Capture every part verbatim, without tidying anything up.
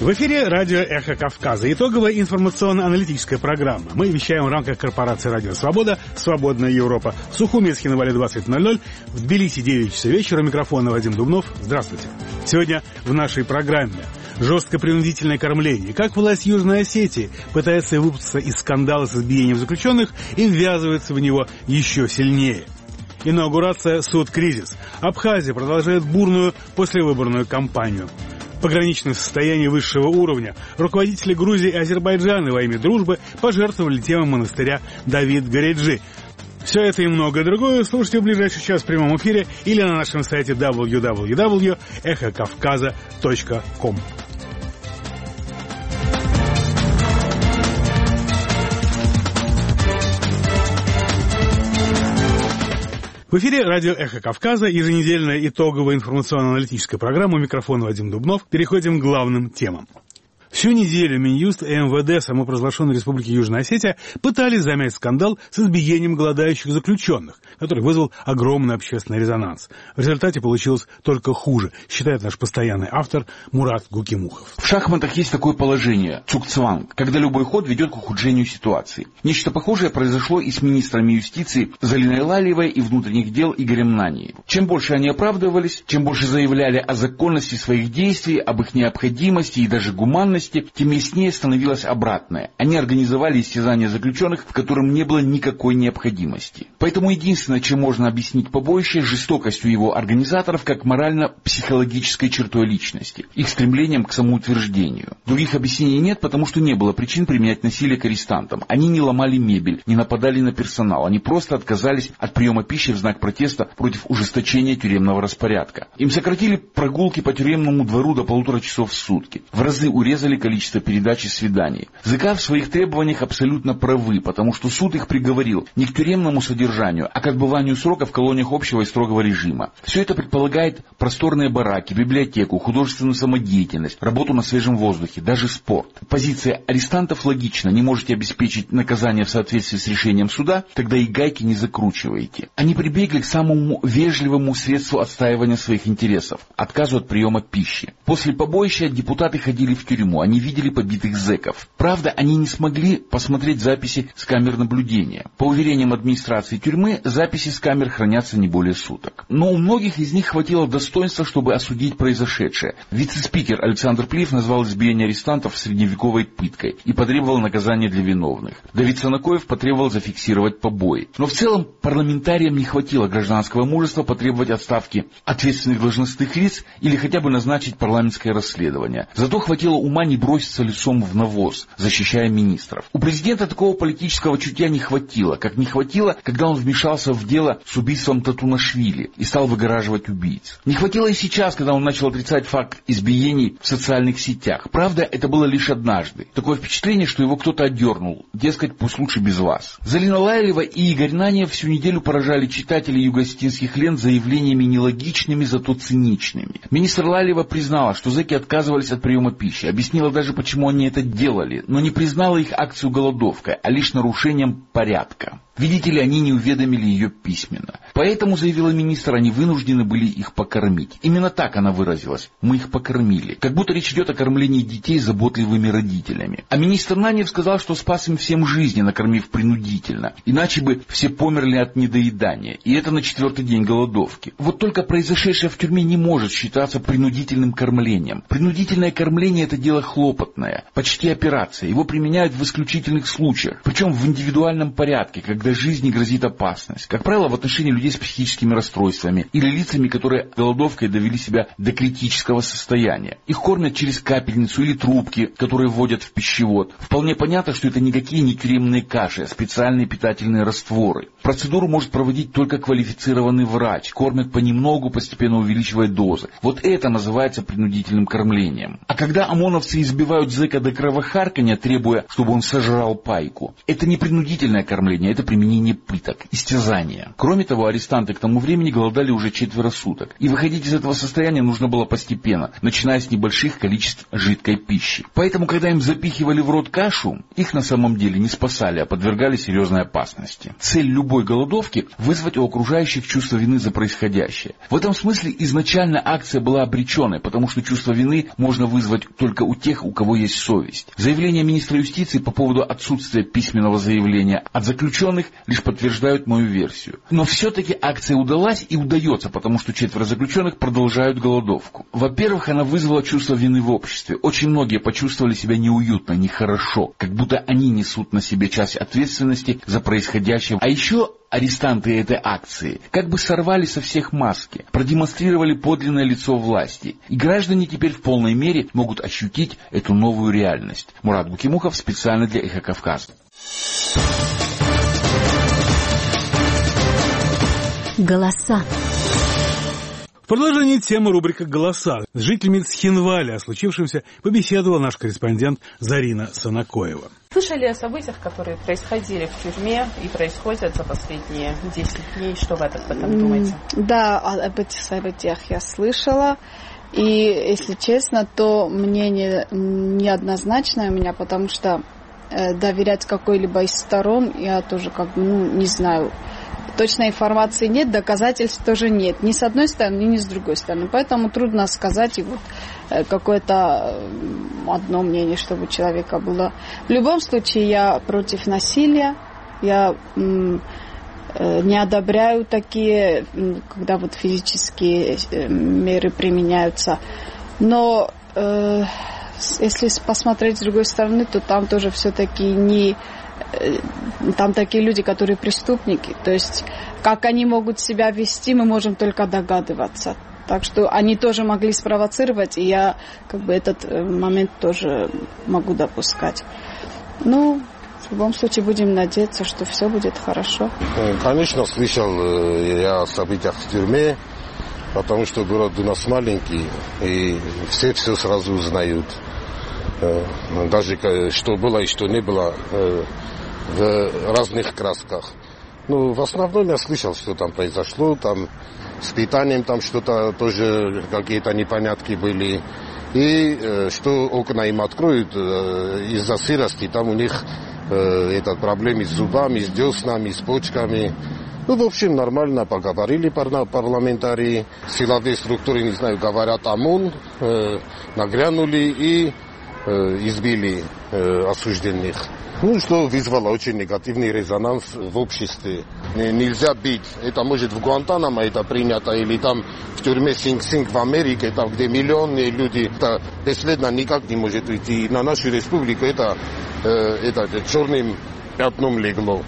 В эфире радио «Эхо Кавказа». Итоговая информационно-аналитическая программа. Мы вещаем в рамках корпорации «Радио Свобода», «Свободная Европа». В Сухуминске на Вале двадцать ноль ноль, в Тбилиси девять часов вечера. Микрофон Вадим Дубнов. Здравствуйте. Сегодня в нашей программе жесткое принудительное кормление. Как власть Южной Осетии пытается выпутаться из скандала с избиением заключенных и ввязывается в него еще сильнее. Инаугурация «Суд-кризис». Абхазия продолжает бурную послевыборную кампанию. Пограничное состояние высшего уровня. Руководители Грузии и Азербайджана во имя дружбы пожертвовали темой монастыря Давид Гареджи. Все это и многое другое слушайте в ближайший час в прямом эфире или на нашем сайте дабл ю дабл ю дабл ю точка эхо кавказа точка ком. В эфире радио «Эхо Кавказа», еженедельная итоговая информационно-аналитическая программа. У микрофона Вадим Дубнов. Переходим к главным темам. Всю неделю Минюст и эм вэ дэ самопровозглашенной Республики Южная Осетия пытались замять скандал с избиением голодающих заключенных, который вызвал огромный общественный резонанс. В результате получилось только хуже, считает наш постоянный автор Мурат Гукимухов. В шахматах есть такое положение – цукцванг, когда любой ход ведет к ухудшению ситуации. Нечто похожее произошло и с министрами юстиции Залиной Лалиевой и внутренних дел Игорем Наниевым. Чем больше они оправдывались, чем больше заявляли о законности своих действий, об их необходимости и даже гуманности, тем яснее становилось обратное. Они организовали истязание заключенных, в котором не было никакой необходимости. Поэтому единственное, чем можно объяснить побоище, жестокостью его организаторов как морально-психологической чертой личности, их стремлением к самоутверждению. Других объяснений нет, потому что не было причин применять насилие к арестантам. Они не ломали мебель, не нападали на персонал, они просто отказались от приема пищи в знак протеста против ужесточения тюремного распорядка. Им сократили прогулки по тюремному двору до полутора часов в сутки, в разы урезали количество передач и свиданий. ЗК в своих требованиях абсолютно правы, потому что суд их приговорил не к тюремному содержанию, а к отбыванию срока в колониях общего и строгого режима. Все это предполагает просторные бараки, библиотеку, художественную самодеятельность, работу на свежем воздухе, даже спорт. Позиция арестантов логична: не можете обеспечить наказание в соответствии с решением суда, тогда и гайки не закручиваете. Они прибегли к самому вежливому средству отстаивания своих интересов – отказу от приема пищи. После побоища депутаты ходили в тюрьму. Они видели побитых зэков. Правда, они не смогли посмотреть записи с камер наблюдения. По уверениям администрации тюрьмы, записи с камер хранятся не более суток. Но у многих из них хватило достоинства, чтобы осудить произошедшее. Вице-спикер Александр Плиев назвал избиение арестантов средневековой пыткой и потребовал наказания для виновных. Давид Санакоев потребовал зафиксировать побои. Но в целом парламентариям не хватило гражданского мужества потребовать отставки ответственных должностных лиц или хотя бы назначить парламентское расследование. Зато хватило ума не броситься лицом в навоз, защищая министров. У президента такого политического чутья не хватило, как не хватило, когда он вмешался в дело с убийством Татунашвили и стал выгораживать убийц. Не хватило и сейчас, когда он начал отрицать факт избиений в социальных сетях. Правда, это было лишь однажды. Такое впечатление, что его кто-то отдернул. Дескать, пусть лучше без вас. Залина Лайлева и Игорь Наниев всю неделю поражали читателей юго-осетинских лент заявлениями нелогичными, зато циничными. Министр Лайлева признала, что зэки отказывались от приема пищи, объяснила даже, почему они это делали, но не признала их акцию голодовкой, а лишь нарушением порядка. Видите ли, они не уведомили ее письменно. Поэтому, заявила министр, они вынуждены были их покормить. Именно так она выразилась. Мы их покормили. Как будто речь идет о кормлении детей заботливыми родителями. А министр Наниев сказал, что спас им всем жизни, накормив принудительно. Иначе бы все померли от недоедания. И это на четвертый день голодовки. Вот только произошедшее в тюрьме не может считаться принудительным кормлением. Принудительное кормление – это дело хлопотное. Почти операция. Его применяют в исключительных случаях. Причем в индивидуальном порядке, как когда жизни грозит опасность. Как правило, в отношении людей с психическими расстройствами или лицами, которые голодовкой довели себя до критического состояния. Их кормят через капельницу или трубки, которые вводят в пищевод. Вполне понятно, что это никакие не тюремные каши, а специальные питательные растворы. Процедуру может проводить только квалифицированный врач. Кормят понемногу, постепенно увеличивая дозы. Вот это называется принудительным кормлением. А когда ОМОНовцы избивают зэка до кровохарканья, требуя, чтобы он сожрал пайку, это не принудительное кормление, это применение пыток, истязания. Кроме того, арестанты к тому времени голодали уже четверо суток. И выходить из этого состояния нужно было постепенно, начиная с небольших количеств жидкой пищи. Поэтому, когда им запихивали в рот кашу, их на самом деле не спасали, а подвергали серьезной опасности. Цель любой голодовки – вызвать у окружающих чувство вины за происходящее. В этом смысле изначально акция была обреченной, потому что чувство вины можно вызвать только у тех, у кого есть совесть. Заявление министра юстиции по поводу отсутствия письменного заявления от заключенных лишь подтверждают мою версию. Но все-таки акция удалась и удается, потому что четверо заключенных продолжают голодовку. Во-первых, она вызвала чувство вины в обществе. Очень многие почувствовали себя неуютно, нехорошо, как будто они несут на себе часть ответственности за происходящее. А еще арестанты этой акции как бы сорвали со всех маски, продемонстрировали подлинное лицо власти. И граждане теперь в полной мере могут ощутить эту новую реальность. Мурат Букимухов специально для Эхо Кавказа. Голоса. В продолжении темы рубрика «Голоса» с жителями Цхинваля о случившемся побеседовала наш корреспондент Зарина Санакоева. Слышали о событиях, которые происходили в тюрьме и происходят за последние десять дней? Что вы об этом думаете? Да, об этих событиях я слышала. И, если честно, то мнение неоднозначное у меня, потому что э, доверять какой-либо из сторон я тоже как бы, ну, не знаю. Точной информации нет, доказательств тоже нет. Ни с одной стороны, ни с другой стороны. Поэтому трудно сказать и вот какое-то одно мнение, чтобы у человека было. В любом случае, я против насилия. Я м, не одобряю такие, когда вот физические меры применяются. Но э, если посмотреть с другой стороны, то там тоже все-таки не... Там такие люди, которые преступники. То есть, как они могут себя вести, мы можем только догадываться. Так что они тоже могли спровоцировать, и я как бы этот момент тоже могу допускать. Ну, в любом случае, будем надеяться, что все будет хорошо. Конечно, слышал я о событиях в тюрьме, потому что город у нас маленький, и все все сразу узнают. Даже что было и что не было в разных красках. Ну, в основном я слышал, что там произошло, там с питанием там что-то тоже, какие-то непонятки были. И э, что окна им откроют э, из-за сырости, там у них э, этот проблемы с зубами, с деснами, с почками. Ну, в общем, нормально поговорили парламентарии, силовые структуры, не знаю, говорят ОМОН, э, нагрянули и э, избили э, осужденных. Ну, что вызвало очень негативный резонанс в обществе. Нельзя бить. Это может в Гуантанамо это принято, или там в тюрьме Синг-Синг в Америке, там, где миллионы люди. Это бесследно никак не может уйти. И на нашу республику это, э, это черным пятном легло.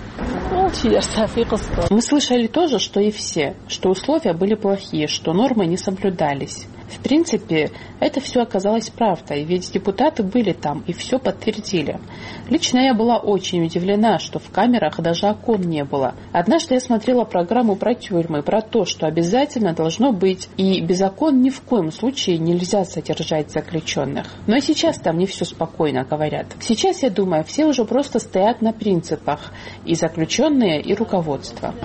Мы слышали тоже, что и все, что условия были плохие, что нормы не соблюдались. В принципе, это все оказалось правдой, ведь депутаты были там и все подтвердили. Лично я была очень удивлена, что в камерах даже окон не было. Однажды я смотрела программу про тюрьмы, про то, что обязательно должно быть, и без окон ни в коем случае нельзя содержать заключенных. Но и сейчас там не все спокойно, говорят. Сейчас, я думаю, все уже просто стоят на принципах, и заключенные, и руководство.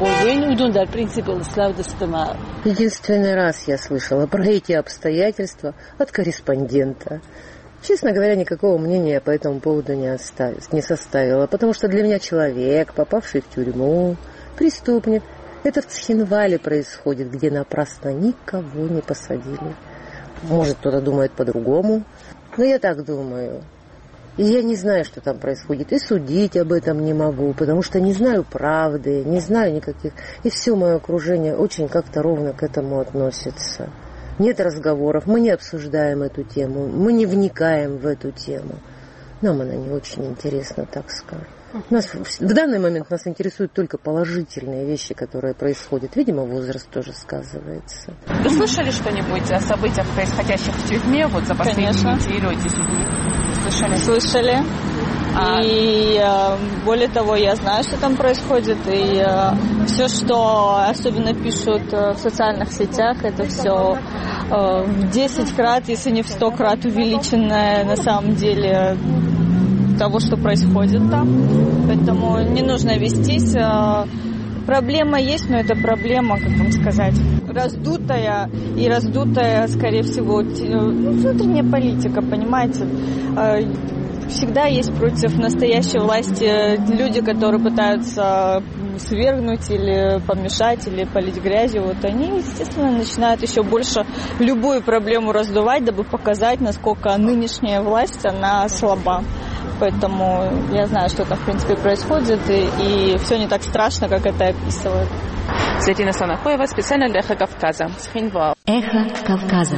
Единственный раз я слышала про эти обстоятельства от корреспондента. Честно говоря, никакого мнения по этому поводу не, оставила, не составила, потому что для меня человек, попавший в тюрьму, преступник, это в Цхинвале происходит, где напрасно никого не посадили. Может, кто-то думает по-другому, но я так думаю. И я не знаю, что там происходит, и судить об этом не могу, потому что не знаю правды, не знаю никаких... И все мое окружение очень как-то ровно к этому относится. Нет разговоров, мы не обсуждаем эту тему, мы не вникаем в эту тему. Нам она не очень интересна, так скажем. Нас, в данный момент нас интересуют только положительные вещи, которые происходят. Видимо, возраст тоже сказывается. Вы слышали что-нибудь о событиях, происходящих в тюрьме вот за последнюю неделю, десять дней? Слышали? Слышали. А... И э, более того, я знаю, что там происходит. И э, все, что особенно пишут э, в социальных сетях, это все э, в десять крат, если не в сто крат увеличенное на самом деле того, что происходит там. Поэтому не нужно вестись. Проблема есть, но это проблема, как вам сказать, раздутая. И раздутая, скорее всего, внутренняя политика, понимаете. Всегда есть против настоящей власти люди, которые пытаются свергнуть или помешать, или полить грязью. Вот они, естественно, начинают еще больше любую проблему раздувать, дабы показать, насколько нынешняя власть, она слаба. Поэтому я знаю, что там, в принципе, происходит, и, и все не так страшно, как это описывают. Зятина Санахоева, специально для «Эхо Кавказа». «Эхо Кавказа».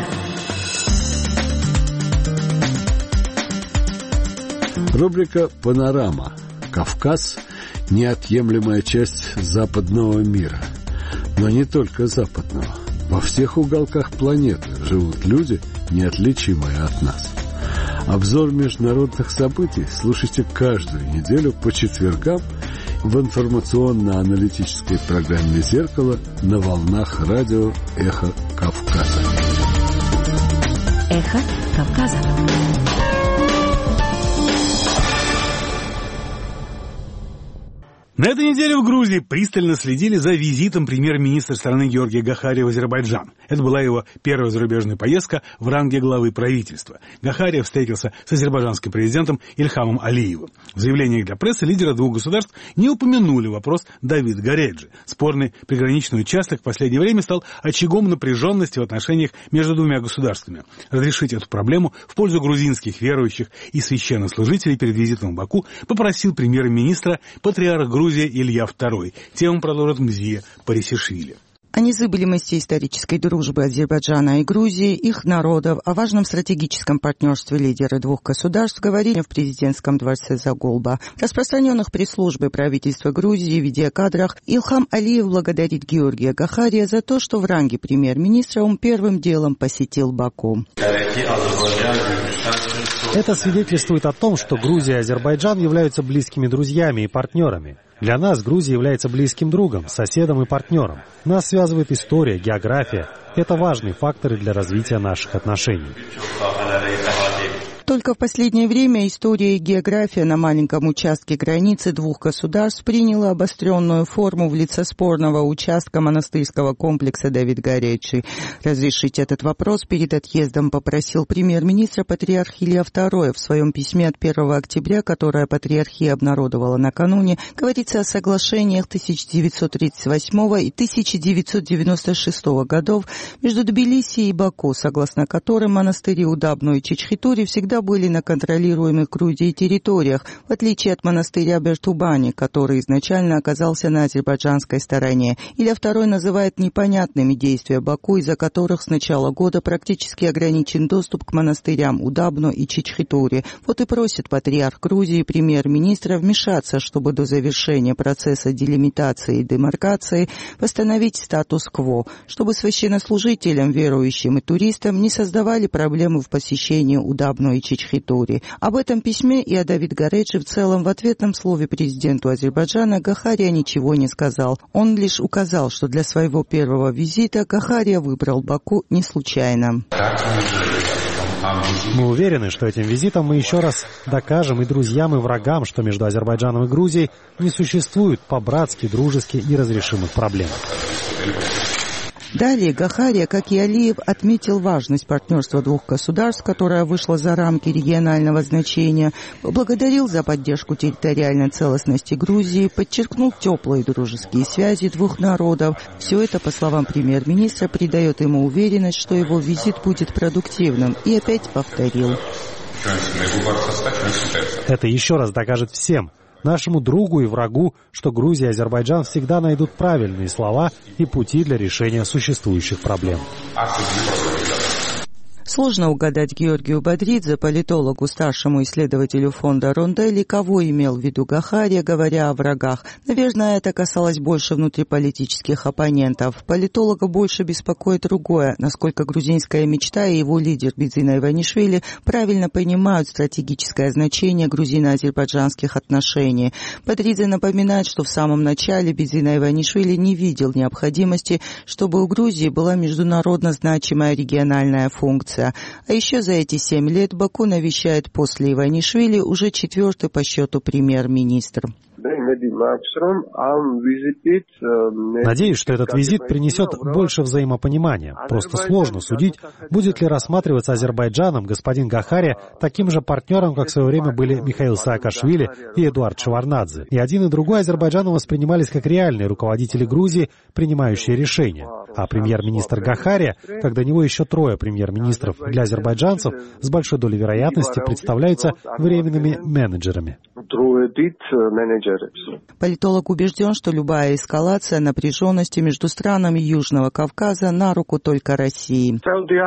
Рубрика «Панорама». Кавказ – неотъемлемая часть западного мира. Но не только западного. Во всех уголках планеты живут люди, неотличимые от нас. Обзор международных событий слушайте каждую неделю по четвергам в информационно-аналитической программе «Зеркало» на волнах радио «Эхо Кавказа». «Эхо Кавказа». На этой неделе в Грузии пристально следили за визитом премьер-министра страны Георгия Гахария в Азербайджан. Это была его первая зарубежная поездка в ранге главы правительства. Гахария встретился с азербайджанским президентом Ильхамом Алиевым. В заявлениях для прессы лидеры двух государств не упомянули вопрос Давид Гореджи. Спорный приграничный участок в последнее время стал очагом напряженности в отношениях между двумя государствами. Разрешить эту проблему в пользу грузинских верующих и священнослужителей перед визитом в Баку попросил премьер-министра патриарх Грузии Грузия Илья второй. Тему продолжит Мзия Парисишвили. О незыблемости исторической дружбы Азербайджана и Грузии, их народов, о важном стратегическом партнерстве лидеры двух государств говорили в президентском дворце Загулба. В распространенных пресс-службой правительства Грузии видеокадрах Ильхам Алиев благодарит Георгия Гахария за то, что в ранге премьер-министра он первым делом посетил Баку. Это свидетельствует о том, что Грузия и Азербайджан являются близкими друзьями и партнерами. Для нас Грузия является близким другом, соседом и партнером. Нас связывает история, география. Это важные факторы для развития наших отношений. Только в последнее время история и география на маленьком участке границы двух государств приняла обостренную форму в лице спорного участка монастырского комплекса Давид Гореджи. Разрешить этот вопрос перед отъездом попросил премьер-министра патриарх Илья второй. В своем письме от первого октября, которое патриархия обнародовала накануне, говорится о соглашениях тысяча девятьсот тридцать восьмого и тысяча девятьсот девяносто шестого годов между Тбилиси и Баку, согласно которым монастыри Удабно и Чичхитури всегда были на контролируемых Грузией территориях, в отличие от монастыря Бертубани, который изначально оказался на азербайджанской стороне. Илья второй называет непонятными действия Баку, из-за которых с начала года практически ограничен доступ к монастырям Удабно и Чичхитури. Вот и просит патриарх Грузии премьер-министра вмешаться, чтобы до завершения процесса делимитации и демаркации восстановить статус-кво, чтобы священнослужителям, верующим и туристам не создавали проблемы в посещении Удабно и Чичхитури. Об этом письме и о Давид Гореджи в целом в ответном слове президенту Азербайджана Гахария ничего не сказал. Он лишь указал, что для своего первого визита Гахария выбрал Баку не случайно. Мы уверены, что этим визитом мы еще раз докажем и друзьям, и врагам, что между Азербайджаном и Грузией не существует по-братски, дружески неразрешимых проблем. Далее Гахария, как и Алиев, отметил важность партнерства двух государств, которое вышло за рамки регионального значения, поблагодарил за поддержку территориальной целостности Грузии, подчеркнул теплые дружеские связи двух народов. Все это, по словам премьер-министра, придает ему уверенность, что его визит будет продуктивным, и опять повторил. Это еще раз докажет всем, нашему другу и врагу, что Грузия и Азербайджан всегда найдут правильные слова и пути для решения существующих проблем. Сложно угадать Георгию Бодридзе, политологу, старшему исследователю фонда Ронделли, кого имел в виду Гахария, говоря о врагах. Наверное, это касалось больше внутриполитических оппонентов. Политолога больше беспокоит другое, насколько грузинская мечта и его лидер Бидзина Иванишвили правильно понимают стратегическое значение грузино-азербайджанских отношений. Бодридзе напоминает, что в самом начале Бидзина Иванишвили не видел необходимости, чтобы у Грузии была международно значимая региональная функция. оппозиция. А еще за эти семь лет Баку навещает после Иванишвили уже четвертый по счету премьер-министр. Надеюсь, что этот визит принесет больше взаимопонимания. Просто сложно судить, будет ли рассматриваться Азербайджаном господин Гахария таким же партнером, как в свое время были Михаил Саакашвили и Эдуард Шеварднадзе. И один, и другой Азербайджаном воспринимались как реальные руководители Грузии, принимающие решения. А премьер-министр Гахария, как до него еще трое премьер-министров для азербайджанцев, с большой долей вероятности представляются временными менеджерами. Политолог убежден, что любая эскалация напряженности между странами Южного Кавказа на руку только России.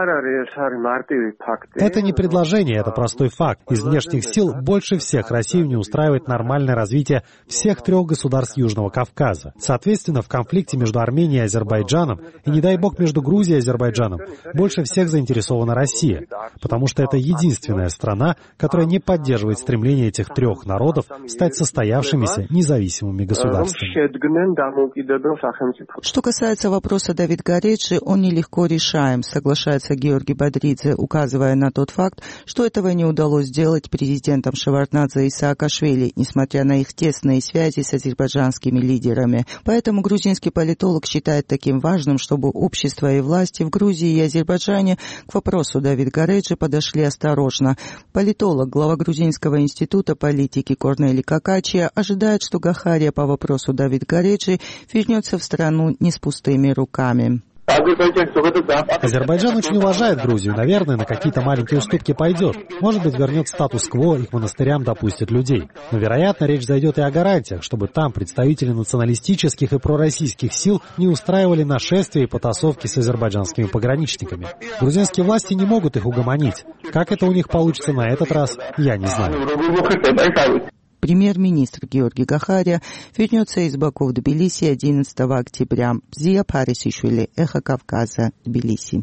Это не предложение, это простой факт. Из внешних сил больше всех Россию не устраивает нормальное развитие всех трех государств Южного Кавказа. Соответственно, в конфликте между Арменией и Азербайджаном, и, не дай бог, между Грузией и Азербайджаном, больше всех заинтересована Россия, потому что это единственная страна, которая не поддерживает стремление этих трех народов стать состоявшимися независимыми государствами. Что касается вопроса Давидгареджи, он нелегко решаем, соглашается Георгий Бодридзе, указывая на тот факт, что этого не удалось сделать президентам Шеварднадзе и Саакашвили, несмотря на их тесные связи с азербайджанскими лидерами. Поэтому грузинский политолог считает таким важным, чтобы общество и власти в Грузии и Азербайджане к вопросу Давидгареджи подошли осторожно. Политолог, глава Грузинского института политики Корнели Какачия ожидает, что Гахария по вопросу Давидгареджи вернется в страну не с пустыми руками. Азербайджан очень уважает Грузию, наверное, на какие-то маленькие уступки пойдет. Может быть, вернет статус-кво и к монастырям допустит людей. Но, вероятно, речь зайдет и о гарантиях, чтобы там представители националистических и пророссийских сил не устраивали нашествия и потасовки с азербайджанскими пограничниками. Грузинские власти не могут их угомонить. Как это у них получится на этот раз, я не знаю. Премьер-министр Георгий Гахария вернется из Баку в Тбилиси одиннадцатого октября. Зия Парисишвили, Эхо Кавказа, Тбилиси.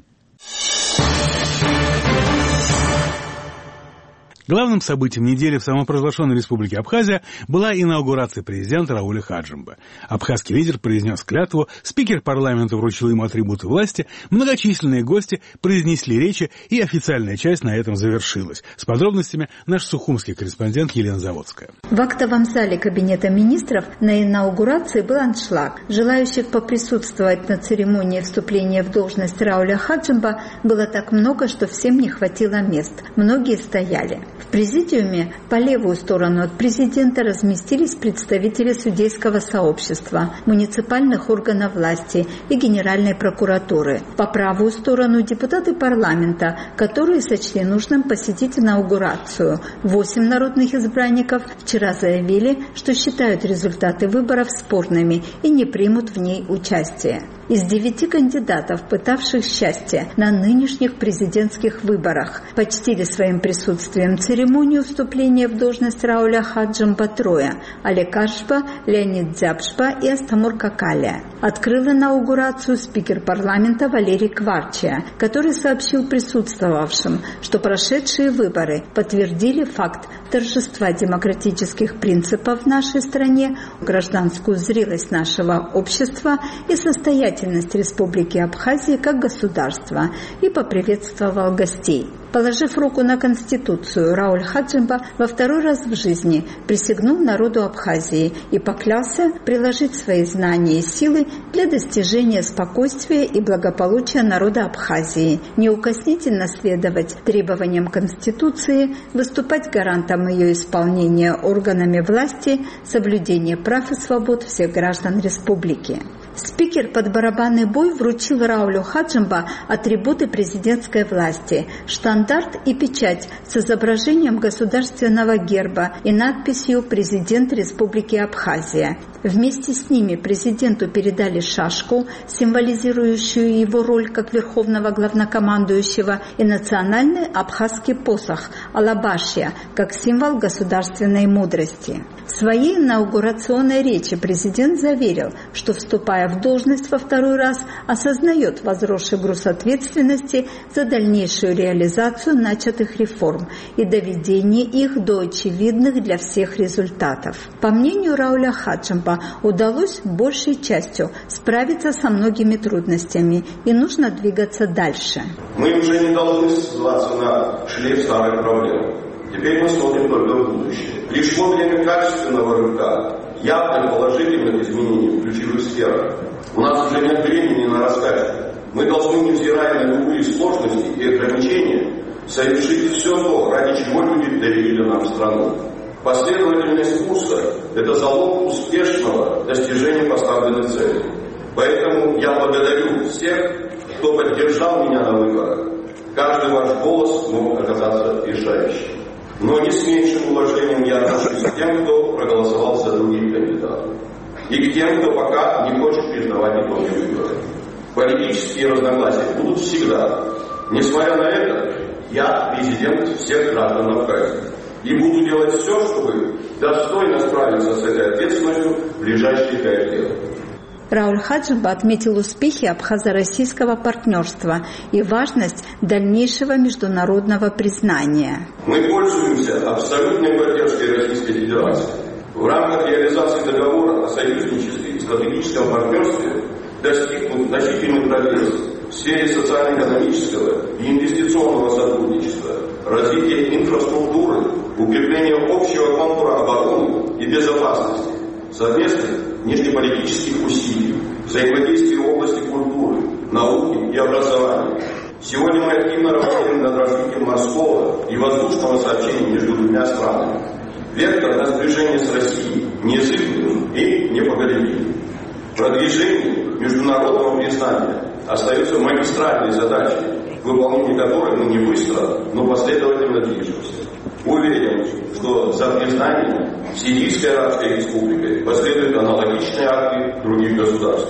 Главным событием недели в самопровозглашенной республике Абхазия была инаугурация президента Рауля Хаджимба. Абхазский лидер произнес клятву, спикер парламента вручил ему атрибуты власти, многочисленные гости произнесли речи, и официальная часть на этом завершилась. С подробностями наш сухумский корреспондент Елена Заводская. В актовом зале Кабинета министров на инаугурации был аншлаг. Желающих поприсутствовать на церемонии вступления в должность Рауля Хаджимба было так много, что всем не хватило мест. Многие стояли. В президиуме по левую сторону от президента разместились представители судейского сообщества, муниципальных органов власти и Генеральной прокуратуры. По правую сторону депутаты парламента, которые сочли нужным посетить инаугурацию. Восемь народных избранников вчера заявили, что считают результаты выборов спорными и не примут в ней участие. Из девяти кандидатов, пытавших счастье на нынешних президентских выборах, почтили своим присутствием церемонию вступления в должность Рауля Хаджимба трое – Олег Ашба, Леонид Дзябшба и Астамур Какалия. Открыл инаугурацию спикер парламента Валерий Кварчия, который сообщил присутствовавшим, что прошедшие выборы подтвердили факт торжества демократических принципов в нашей стране, гражданскую зрелость нашего общества и состоятельность Республики Абхазия как государства, и поприветствовал гостей. Положив руку на Конституцию, Рауль Хаджимба во второй раз в жизни присягнул народу Абхазии и поклялся приложить свои знания и силы для достижения спокойствия и благополучия народа Абхазии, неукоснительно следовать требованиям Конституции, выступать гарантом ее исполнения органами власти, соблюдения прав и свобод всех граждан республики. Спикер под барабанный бой вручил Раулю Хаджимба атрибуты президентской власти, штандарт и печать с изображением государственного герба и надписью «Президент Республики Абхазия». Вместе с ними президенту передали шашку, символизирующую его роль как верховного главнокомандующего, и национальный абхазский посох «Алабашья» как символ государственной мудрости. В своей инаугурационной речи президент заверил, что, вступая в должность во второй раз, осознает возросший груз ответственности за дальнейшую реализацию начатых реформ и доведение их до очевидных для всех результатов. По мнению Рауля Хаджимба, удалось большей частью справиться со многими трудностями, и нужно двигаться дальше. Мы уже не должны ссылаться на шлейф старых проблем. Теперь мы смотрим только в будущее. Пришло время качественного рывка, явных положительных изменений в ключевых сферах. У нас уже нет времени на раскачку. Мы должны, невзирая на любые сложности и ограничения, совершить все то, ради чего люди доверили нам страну. Последовательность курса – это залог успешного достижения поставленных целей. Поэтому я благодарю всех, кто поддержал меня на выборах. Каждый ваш голос мог оказаться решающим. Но не с меньшим уважением я отношусь к тем, кто проголосовал за других кандидатов. И к тем, кто пока не хочет признавать итоги выборов. Политические разногласия будут всегда. Несмотря на это, я президент всех граждан Абхазии. И буду делать все, чтобы достойно справиться с этой ответственностью в ближайшие пять лет. Рауль Хаджимба отметил успехи абхазо-российского партнерства и важность дальнейшего международного признания. Мы пользуемся абсолютной поддержкой Российской Федерации. В рамках реализации договора о союзничестве и стратегическом партнерстве достигнут значительный прогресс в сфере социально-экономического и инвестиционного сотрудничества, развития инфраструктуры, укрепления общего контура обороны и безопасности, совместных внешнеполитических усилий, взаимодействия в области культуры, науки и образования. Сегодня мы активно работаем над развитием морского и воздушного сообщения между двумя странами. Вектор на сближение с Россией неизбежен и непоколебим. Продвижение международного признания остается магистральной задачей, в выполнении которой мы не быстро, но последовательно движемся. Уверен, что за признанием Сирийской Арабской Республикой последуют аналогичные акты других государств.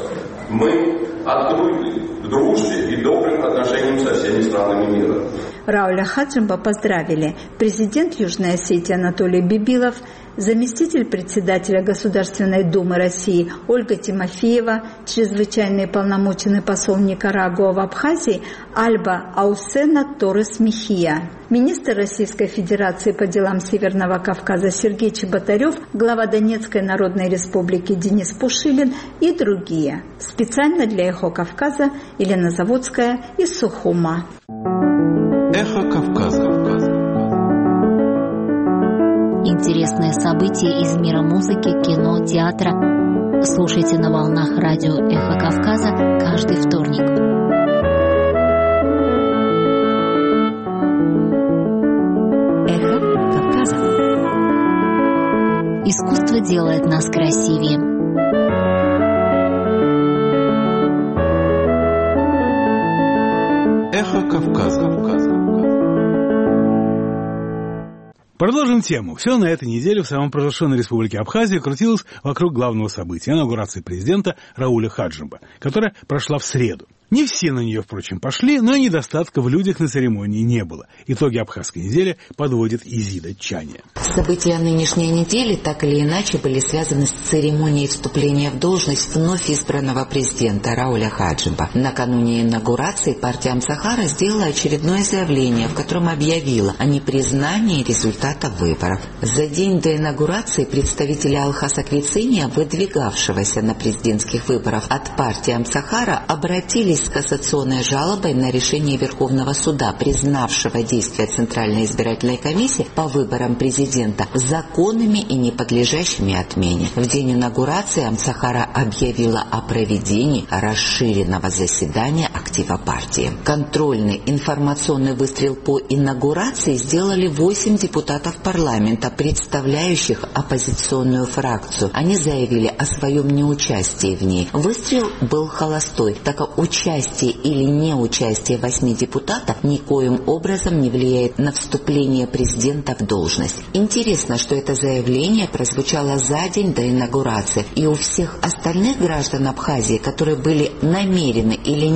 Мы открыты к дружбе и добрым отношениям со всеми странами мира. Рауля Хаджимба поздравили президент Южной Осетии Анатолий Бибилов, заместитель председателя Государственной Думы России Ольга Тимофеева, чрезвычайный полномоченный посол Никарагуа в Абхазии Альба Аусена Торрес Мехия, министр Российской Федерации по делам Северного Кавказа Сергей Чеботарев, глава Донецкой Народной Республики Денис Пушилин и другие. Специально для «Эхо Кавказа» Елена Заводская из Сухума. Эхо Кавказа. Интересные события из мира музыки, кино, театра. Слушайте на волнах радио «Эхо Кавказа» каждый вторник. Эхо Кавказа. Искусство делает нас красивее. Эхо Кавказа. Продолжим тему. Все на этой неделе в самопровозглашенной республике Абхазия крутилось вокруг главного события – инаугурации президента Рауля Хаджимба, которая прошла в среду. Не все на нее, впрочем, пошли, но и недостатка в людях на церемонии не было. Итоги абхазской недели подводит Изида Чаня. События нынешней недели так или иначе были связаны с церемонией вступления в должность вновь избранного президента Рауля Хаджимба. Накануне инаугурации партия Амсахара сделала очередное заявление, в котором объявила о непризнании результатов выборов. За день до инаугурации представители Алхаса Квициния, выдвигавшегося на президентских выборах от партии Амсахара, обратились с кассационной жалобой на решение Верховного суда, признавшего действия Центральной избирательной комиссии по выборам президента законными и не подлежащими отмене. В день инаугурации Амсахара объявила о проведении расширенного заседания актива партии. Контрольный информационный выстрел по инаугурации сделали восемь депутатов парламента, представляющих оппозиционную фракцию. Они заявили о своем неучастии в ней. Выстрел был холостой, так как участие или неучастие восьми депутатов никоим образом не влияет на вступление президента в должность. Интересно, что это заявление прозвучало за день до инаугурации, и у всех остальных граждан Абхазии, которые были намерены или не намерены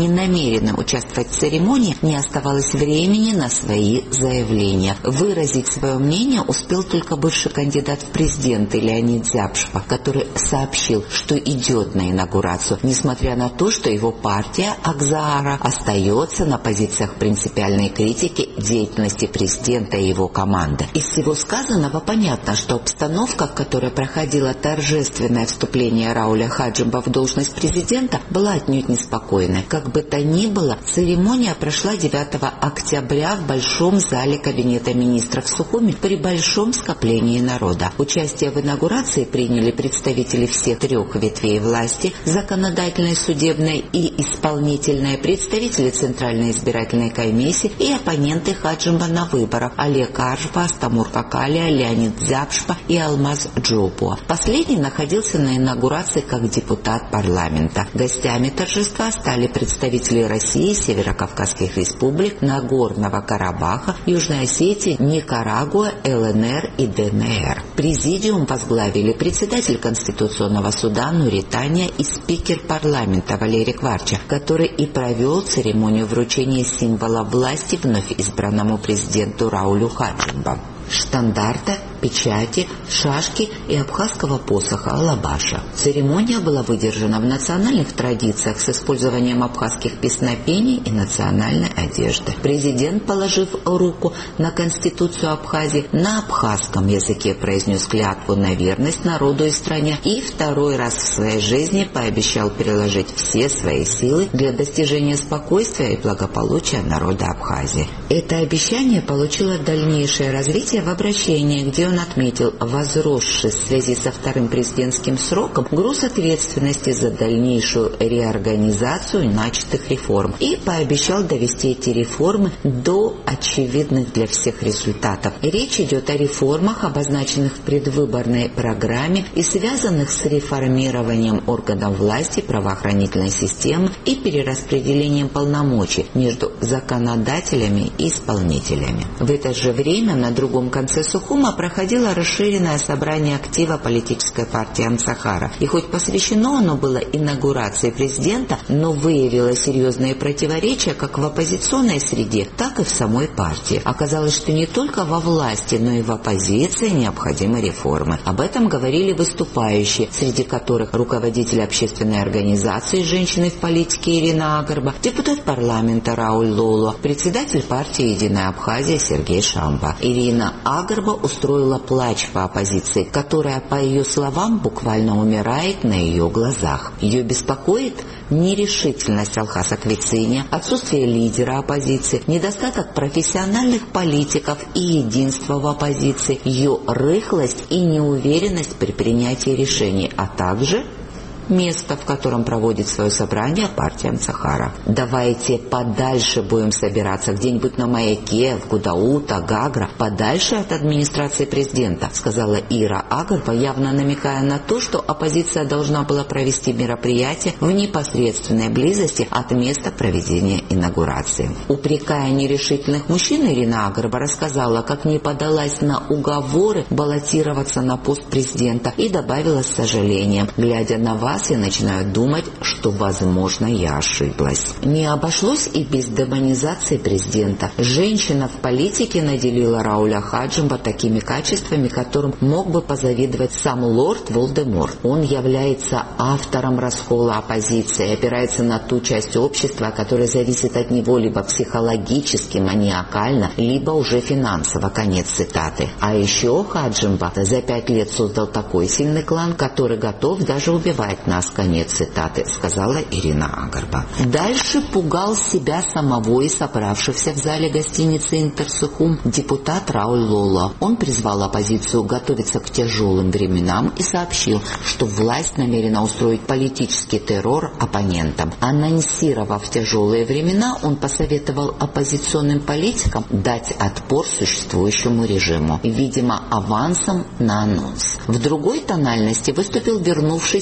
намерены участвовать в церемонии, не оставалось времени на свои заявления. Выразить свое мнение успел только бывший кандидат в президенты Леонид Зябшва, который сообщил, что идет на инаугурацию, несмотря на то, что его партия Акзаара остается на позициях принципиальной критики деятельности президента и его команды. Из всего сказанного понятно, что обстановка, в которой проходило торжественное вступление Рауля Хаджимба в должность президента, была отнюдь неспокойной. Как бы то ни было, церемония прошла девятого октября в Большом зале Кабинета министров Сухуми при большом скоплении народа. Участие в инаугурации приняли представители всех трех ветвей власти – законодательной, судебной и исполнительной, представители Центральной избирательной комиссии и оппоненты Хаджимба на выборах – Олег Аржба, Астамур Какалия, Леонид Зябшва и Алмаз Джопуа. Последний находился на инаугурации как депутат парламента. Гостями торжества стали представители России, Северокавказских республик, Нагорного Карабаха, Южной Осетии, Никарагуа, ЛНР и ДНР. Президиум возглавили председатель Конституционного суда Нуритания и спикер парламента Валерий Кварча, который и провел церемонию вручения символа власти вновь избранному президенту Раулю Хаджимба. Штандарта, печати, шашки и абхазского посоха Алабаша. Церемония была выдержана в национальных традициях с использованием абхазских песнопений и национальной одежды. Президент, положив руку на Конституцию Абхазии, на абхазском языке произнес клятву на верность народу и стране и второй раз в своей жизни пообещал приложить все свои силы для достижения спокойствия и благополучия народа Абхазии. Это обещание получило дальнейшее развитие в обращении, где он отметил возросший в связи со вторым президентским сроком груз ответственности за дальнейшую реорганизацию начатых реформ и пообещал довести эти реформы до очевидных для всех результатов. Речь идет о реформах, обозначенных в предвыборной программе и связанных с реформированием органов власти, правоохранительной системы и перераспределением полномочий между законодателями и исполнителями. В это же время на другом конце Сухума проходило расширенное собрание актива политической партии Амсахара. И хоть посвящено оно было инаугурации президента, но выявило серьезные противоречия как в оппозиционной среде, так и в самой партии. Оказалось, что не только во власти, но и в оппозиции необходимы реформы. Об этом говорили выступающие, среди которых руководитель общественной организации «Женщины в политике» Ирина Агарба, депутат парламента Рауль Лоло, председатель партии «Единая Абхазия» Сергей Шамба. Ирина Агарба устроила плач по оппозиции, которая, по ее словам, буквально умирает на ее глазах. Ее беспокоит нерешительность Алхаса Квициня, отсутствие лидера оппозиции, недостаток профессиональных политиков и единства в оппозиции, ее рыхлость и неуверенность при принятии решений, а также место, в котором проводит свое собрание партия Амсахара. Давайте подальше будем собираться, где-нибудь на Маяке, в Гудаута, Гагра, подальше от администрации президента, сказала Ира Агарба, явно намекая на то, что оппозиция должна была провести мероприятие в непосредственной близости от места проведения инаугурации. Упрекая нерешительных мужчин, Ирина Агарба рассказала, как не подалась на уговоры баллотироваться на пост президента и добавила с сожалением: глядя на вас, я начинаю думать, что, возможно, я ошиблась. Не обошлось и без демонизации президента. Женщина в политике наделила Рауля Хаджимба такими качествами, которым мог бы позавидовать сам лорд Волдеморт. Он является автором раскола оппозиции, опирается на ту часть общества, которая зависит от него либо психологически, маниакально, либо уже финансово. Конец цитаты. А еще Хаджимба за пять лет создал такой сильный клан, который готов даже убивать нас, конец цитаты, сказала Ирина Агарба. Дальше пугал себя самого и собравшихся в зале гостиницы «Интерсухум» депутат Рауль Лоло. Он призвал оппозицию готовиться к тяжелым временам и сообщил, что власть намерена устроить политический террор оппонентам. Анонсировав тяжелые времена, он посоветовал оппозиционным политикам дать отпор существующему режиму, видимо, авансом на анонс. В другой тональности выступил вернувшийся в ряды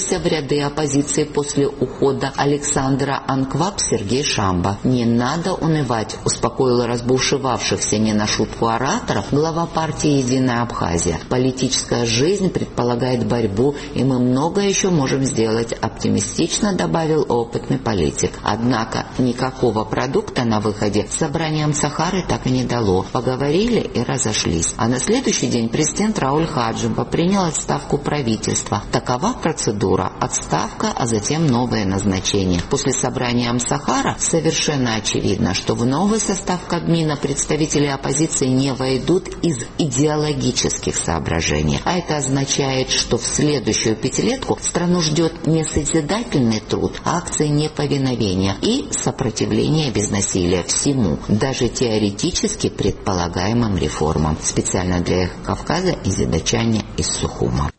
ряды оппозиции после ухода Александра Анкваб Сергей Шамба. «Не надо унывать», успокоил разбушевавшихся не на шутку ораторов глава партии «Единая Абхазия». «Политическая жизнь предполагает борьбу, и мы многое еще можем сделать», оптимистично добавил опытный политик. Однако никакого продукта на выходе собранием Сахары так и не дало. Поговорили и разошлись. А на следующий день президент Рауль Хаджимба принял отставку правительства. Такова процедура: отставка, а затем новое назначение. После собрания Амсахара совершенно очевидно, что в новый состав Кабмина представители оппозиции не войдут из идеологических соображений. А это означает, что в следующую пятилетку страну ждет не созидательный труд, а акции неповиновения и сопротивление без насилия всему, даже теоретически предполагаемым реформам. Специально для «Эхо Кавказа» Изида Чаня из Сухума.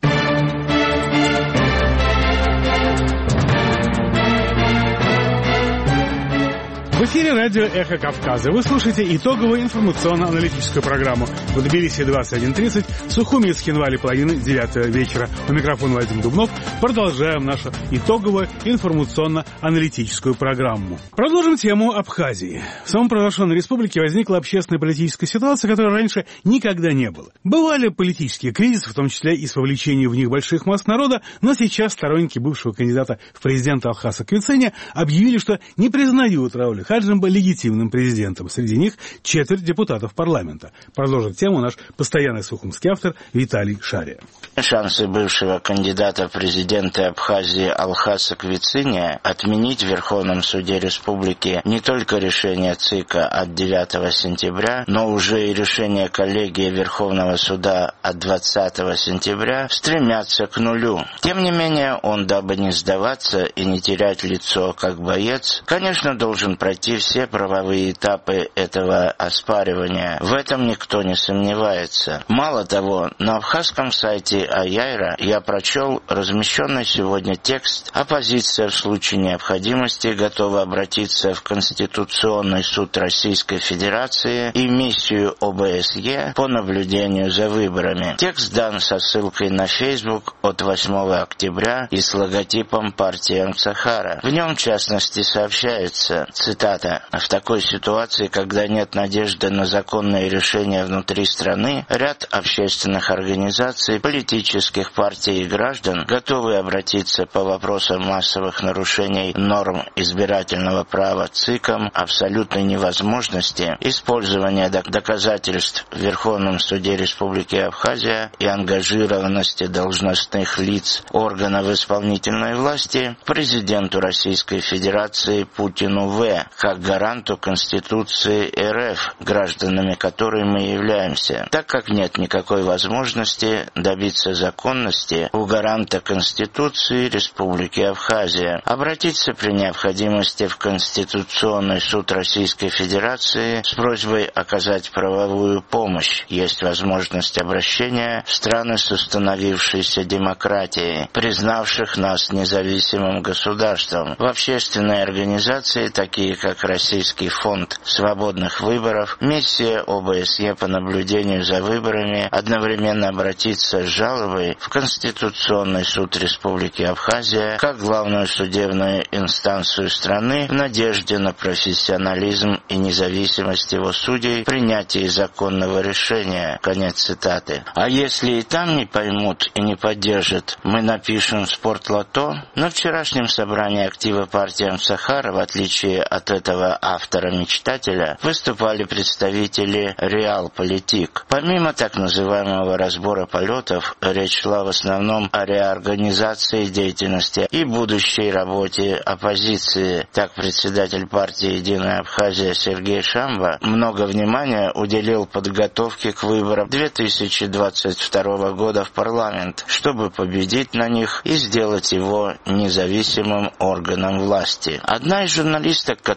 В эфире радио «Эхо Кавказа». Вы слушаете итоговую информационно-аналитическую программу. В Тбилиси двадцать один тридцать, в Сухуми и Цхинвале половины девятого вечера. У микрофона Вадим Дубнов. Продолжаем нашу итоговую информационно-аналитическую программу. Продолжим тему Абхазии. В самопровозглашенной республике возникла общественная политическая ситуация, которой раньше никогда не было. Бывали политические кризисы, в том числе и с вовлечением в них больших масс народа, но сейчас сторонники бывшего кандидата в президенты Алхаса Квицения объявили, что не признают Рауля Хаджимба легитимным президентом. Среди них четверть депутатов парламента. Продолжит тему наш постоянный сухумский автор Виталий Шария. Шансы бывшего кандидата в президенты Абхазии Алхаса Квицения отменить в Верховном суде республики не только решение ЦИКа от девятого сентября, но уже и решение коллегии Верховного суда от двадцатого сентября стремятся к нулю. Тем не менее, он, дабы не сдаваться и не терять лицо как боец, конечно, должен пройти все правовые этапы этого оспаривания. В этом никто не сомневается. Мало того, на абхазском сайте Аяйра я прочел размещенный сегодня текст: оппозиция в случае необходимости готова обратиться в Конституционный суд Российской Федерации и миссию О Бэ Эс Е по наблюдению за выборами. Текст дан со ссылкой на Facebook от восьмого октября и с логотипом партии Амсахара. В нем, в частности, сообщается, цитата: «В такой ситуации, когда нет надежды на законные решения внутри страны, ряд общественных организаций, политических партий и граждан готовы обратиться по вопросам массовых нарушений норм избирательного права ЦИКом, абсолютной невозможности использования доказательств в Верховном суде Республики Абхазия и ангажированности должностных лиц органов исполнительной власти президенту Российской Федерации Путину В. как гаранту Конституции Эр Эф, гражданами которой мы являемся, так как нет никакой возможности добиться законности у гаранта Конституции Республики Абхазия. Обратиться при необходимости в Конституционный суд Российской Федерации с просьбой оказать правовую помощь. Есть возможность обращения в страны с установившейся демократией, признавших нас независимым государством, в общественные организации, такие как Российский фонд свободных выборов, миссия О Бэ Эс Е по наблюдению за выборами, одновременно обратиться с жалобой в Конституционный суд Республики Абхазия как главную судебную инстанцию страны в надежде на профессионализм и независимость его судей в принятии законного решения». Конец цитаты. А если и там не поймут и не поддержат, мы напишем в Спортлото. На вчерашнем собрании актива партии Амсахара, в отличие от этого автора-мечтателя, выступали представители Реалполитик. Помимо так называемого разбора полетов, речь шла в основном о реорганизации деятельности и будущей работе оппозиции. Так, председатель партии «Единая Абхазия» Сергей Шамба много внимания уделил подготовке к выборам две тысячи двадцать второго года в парламент, чтобы победить на них и сделать его независимым органом власти. Одна из журналисток,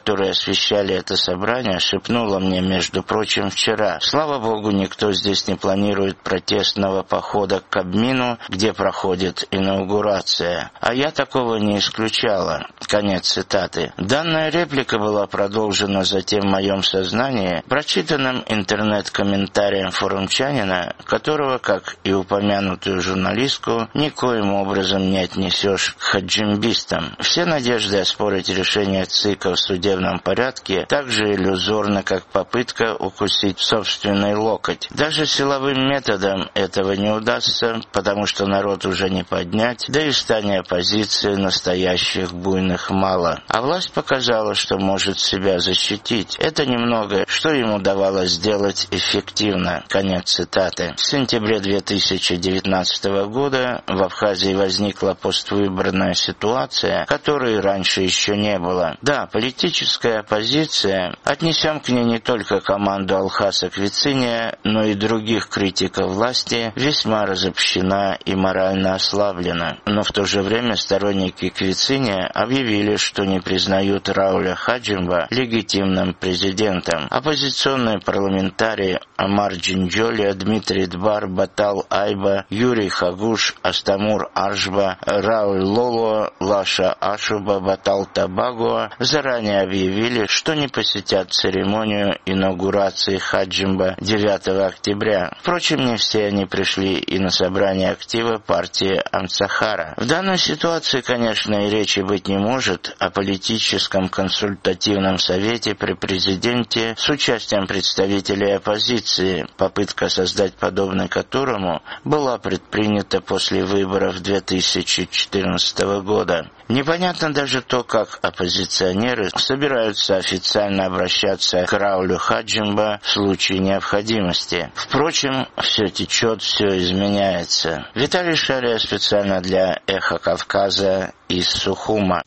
которые освещали это собрание, шепнула мне, между прочим, вчера: слава богу, никто здесь не планирует протестного похода к Кабмину, где проходит инаугурация. А я такого не исключала. Конец цитаты. Данная реплика была продолжена затем в моем сознании прочитанным интернет-комментарием форумчанина, которого, как и упомянутую журналистку, никоим образом не отнесешь к хаджимбистам. Все надежды оспорить решение ЦИКа в судебном порядке так же иллюзорны, как попытка укусить собственный локоть. Даже силовым методом этого не удастся, потому что народ уже не поднять, да и в стане оппозиции настоящих буйных мало. А власть показала, что может себя защитить. Это немного, что им удавалось сделать эффективно. Конец цитаты. В сентябре две тысячи девятнадцатого года в Абхазии возникла поствыборная ситуация, которой раньше еще не было. Да, политическая оппозиция, отнесем к ней не только команду Алхаса Квициния, но и других критиков власти, весьма разобщена и морально ослаблена. Но в то же время сторонники Квициния объявили, что не признают Рауля Хаджимба легитимным президентом. Оппозиционные парламентарии Амар Джинджоли, Дмитрий Дбар, Батал Айба, Юрий Хагуш, Астамур Аржба, Рауль Лоло, Лаша Ашуба, Батал Табагуа заранее объявили, что не посетят церемонию инаугурации Хаджимба девятого октября. Впрочем, не все они пришли и на собрание актива партии Амцахара. В данной ситуации, конечно, и речи быть не может о политическом консультативном совете при президенте с участием представителей оппозиции, попытка создать подобной которому была предпринята после выборов две тысячи четырнадцатого года. Непонятно даже то, как оппозиционеры собираются официально обращаться к Раулю Хаджимба в случае необходимости. Впрочем, все течет, все изменяется. Виталий Шария специально для «Эхо Кавказа» из Сухума.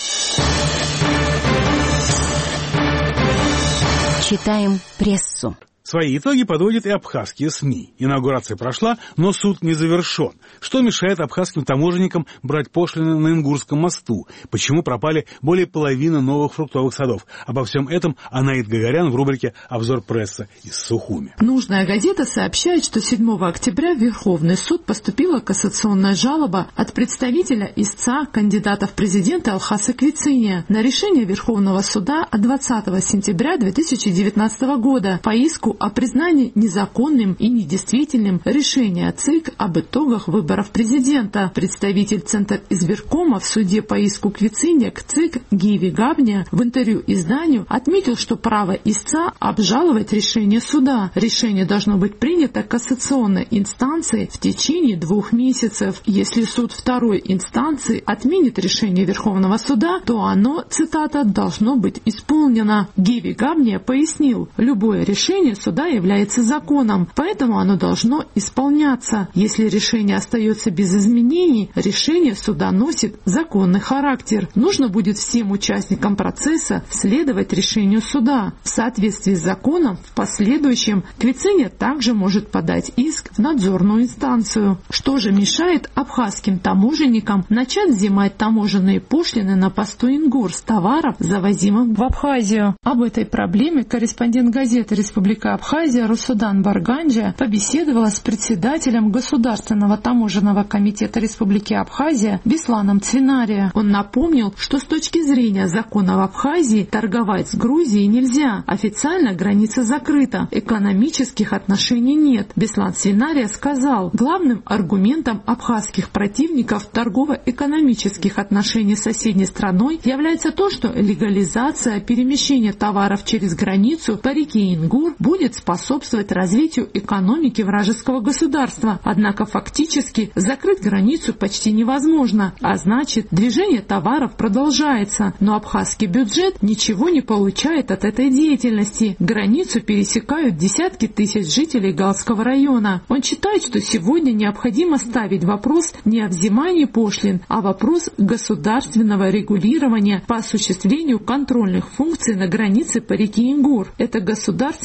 Читаем прессу. Свои итоги подводят и абхазские СМИ. Инаугурация прошла, но суд не завершен. Что мешает абхазским таможенникам брать пошлины на Ингурском мосту? Почему пропали более половины новых фруктовых садов? Обо всем этом Анаит Гагарян в рубрике «Обзор прессы» из Сухуми. «Нужная газета» сообщает, что седьмого октября в Верховный суд поступила кассационная жалоба от представителя истца кандидата в президенты Алхаса Квициния на решение Верховного суда от двадцатого сентября две тысячи девятнадцатого года по иску о признании незаконным и недействительным решения ЦИК об итогах выборов президента. Представитель Центра избиркома в суде по иску Квициния к ЦИК Гиви Габня в интервью изданию отметил, что право истца обжаловать решение суда. Решение должно быть принято кассационной инстанцией в течение двух месяцев. Если суд второй инстанции отменит решение Верховного суда, то оно, цитата, должно быть исполнено. Гиви Габня пояснил, любое решение суда является законом, поэтому оно должно исполняться. Если решение остается без изменений, решение суда носит законный характер. Нужно будет всем участникам процесса следовать решению суда. В соответствии с законом, в последующем Квициния также может подать иск в надзорную инстанцию. Что же мешает абхазским таможенникам начать взимать таможенные пошлины на посту ингур с товаров, завозимых в Абхазию? Об этой проблеме корреспондент газеты «Республика Абхазия» Русудан Барганджа побеседовала с председателем Государственного таможенного комитета Республики Абхазия Бесланом Цвинария. Он напомнил, что с точки зрения закона в Абхазии торговать с Грузией нельзя. Официально граница закрыта, экономических отношений нет. Беслан Цвинария сказал, главным аргументом абхазских противников торгово-экономических отношений с соседней страной является то, что легализация перемещения товаров через границу по реке Ингур будет способствовать развитию экономики вражеского государства. Однако фактически закрыть границу почти невозможно, а значит движение товаров продолжается. Но абхазский бюджет ничего не получает от этой деятельности. Границу пересекают десятки тысяч жителей Галского района. Он считает, что сегодня необходимо ставить вопрос не о взимании пошлин, а вопрос государственного регулирования по осуществлению контрольных функций на границе по реке Ингур. Это государственный контроль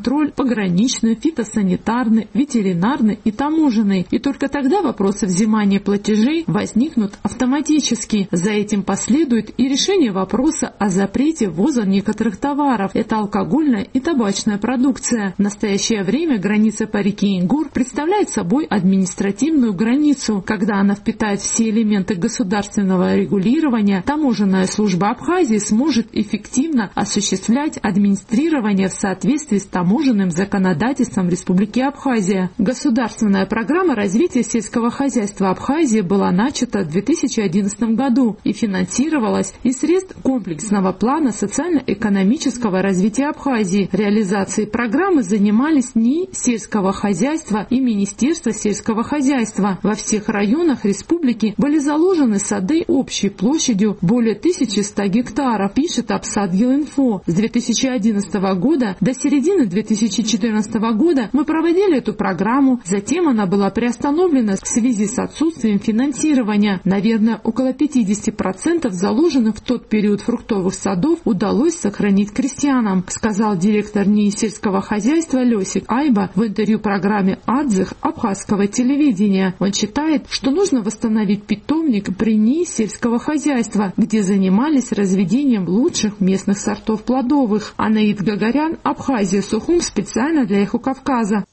контроль пограничный, фитосанитарный, ветеринарный и таможенный. И только тогда вопросы взимания платежей возникнут автоматически. За этим последует и решение вопроса о запрете ввоза некоторых товаров. Это алкогольная и табачная продукция. В настоящее время граница по реке Ингур представляет собой административную границу. Когда она впитает все элементы государственного регулирования, таможенная служба Абхазии сможет эффективно осуществлять администрирование в соответствии с таможенным законодательством Республики Абхазия. Государственная программа развития сельского хозяйства Абхазии была начата в две тысячи одиннадцатом году и финансировалась из средств комплексного плана социально-экономического развития Абхазии. Реализацией программы занимались НИИ сельского хозяйства и Министерство сельского хозяйства. Во всех районах республики были заложены сады общей площадью более тысячи ста гектаров, пишет Абсадгил-Инфо. С две тысячи одиннадцатого года до середины две тысячи четырнадцатого года мы проводили эту программу, затем она была приостановлена в связи с отсутствием финансирования. Наверное, около пятьдесят процентов заложенных в тот период фруктовых садов удалось сохранить крестьянам, сказал директор НИИ сельского хозяйства Лёсик Айба в интервью программе «Адзых» абхазского телевидения. Он считает, что нужно восстановить питомник при НИИ сельского хозяйства, где занимались разведением лучших местных сортов плодовых. Анаид Гагарян, Абхазия, Сухум, специально для Эхо Кавказа.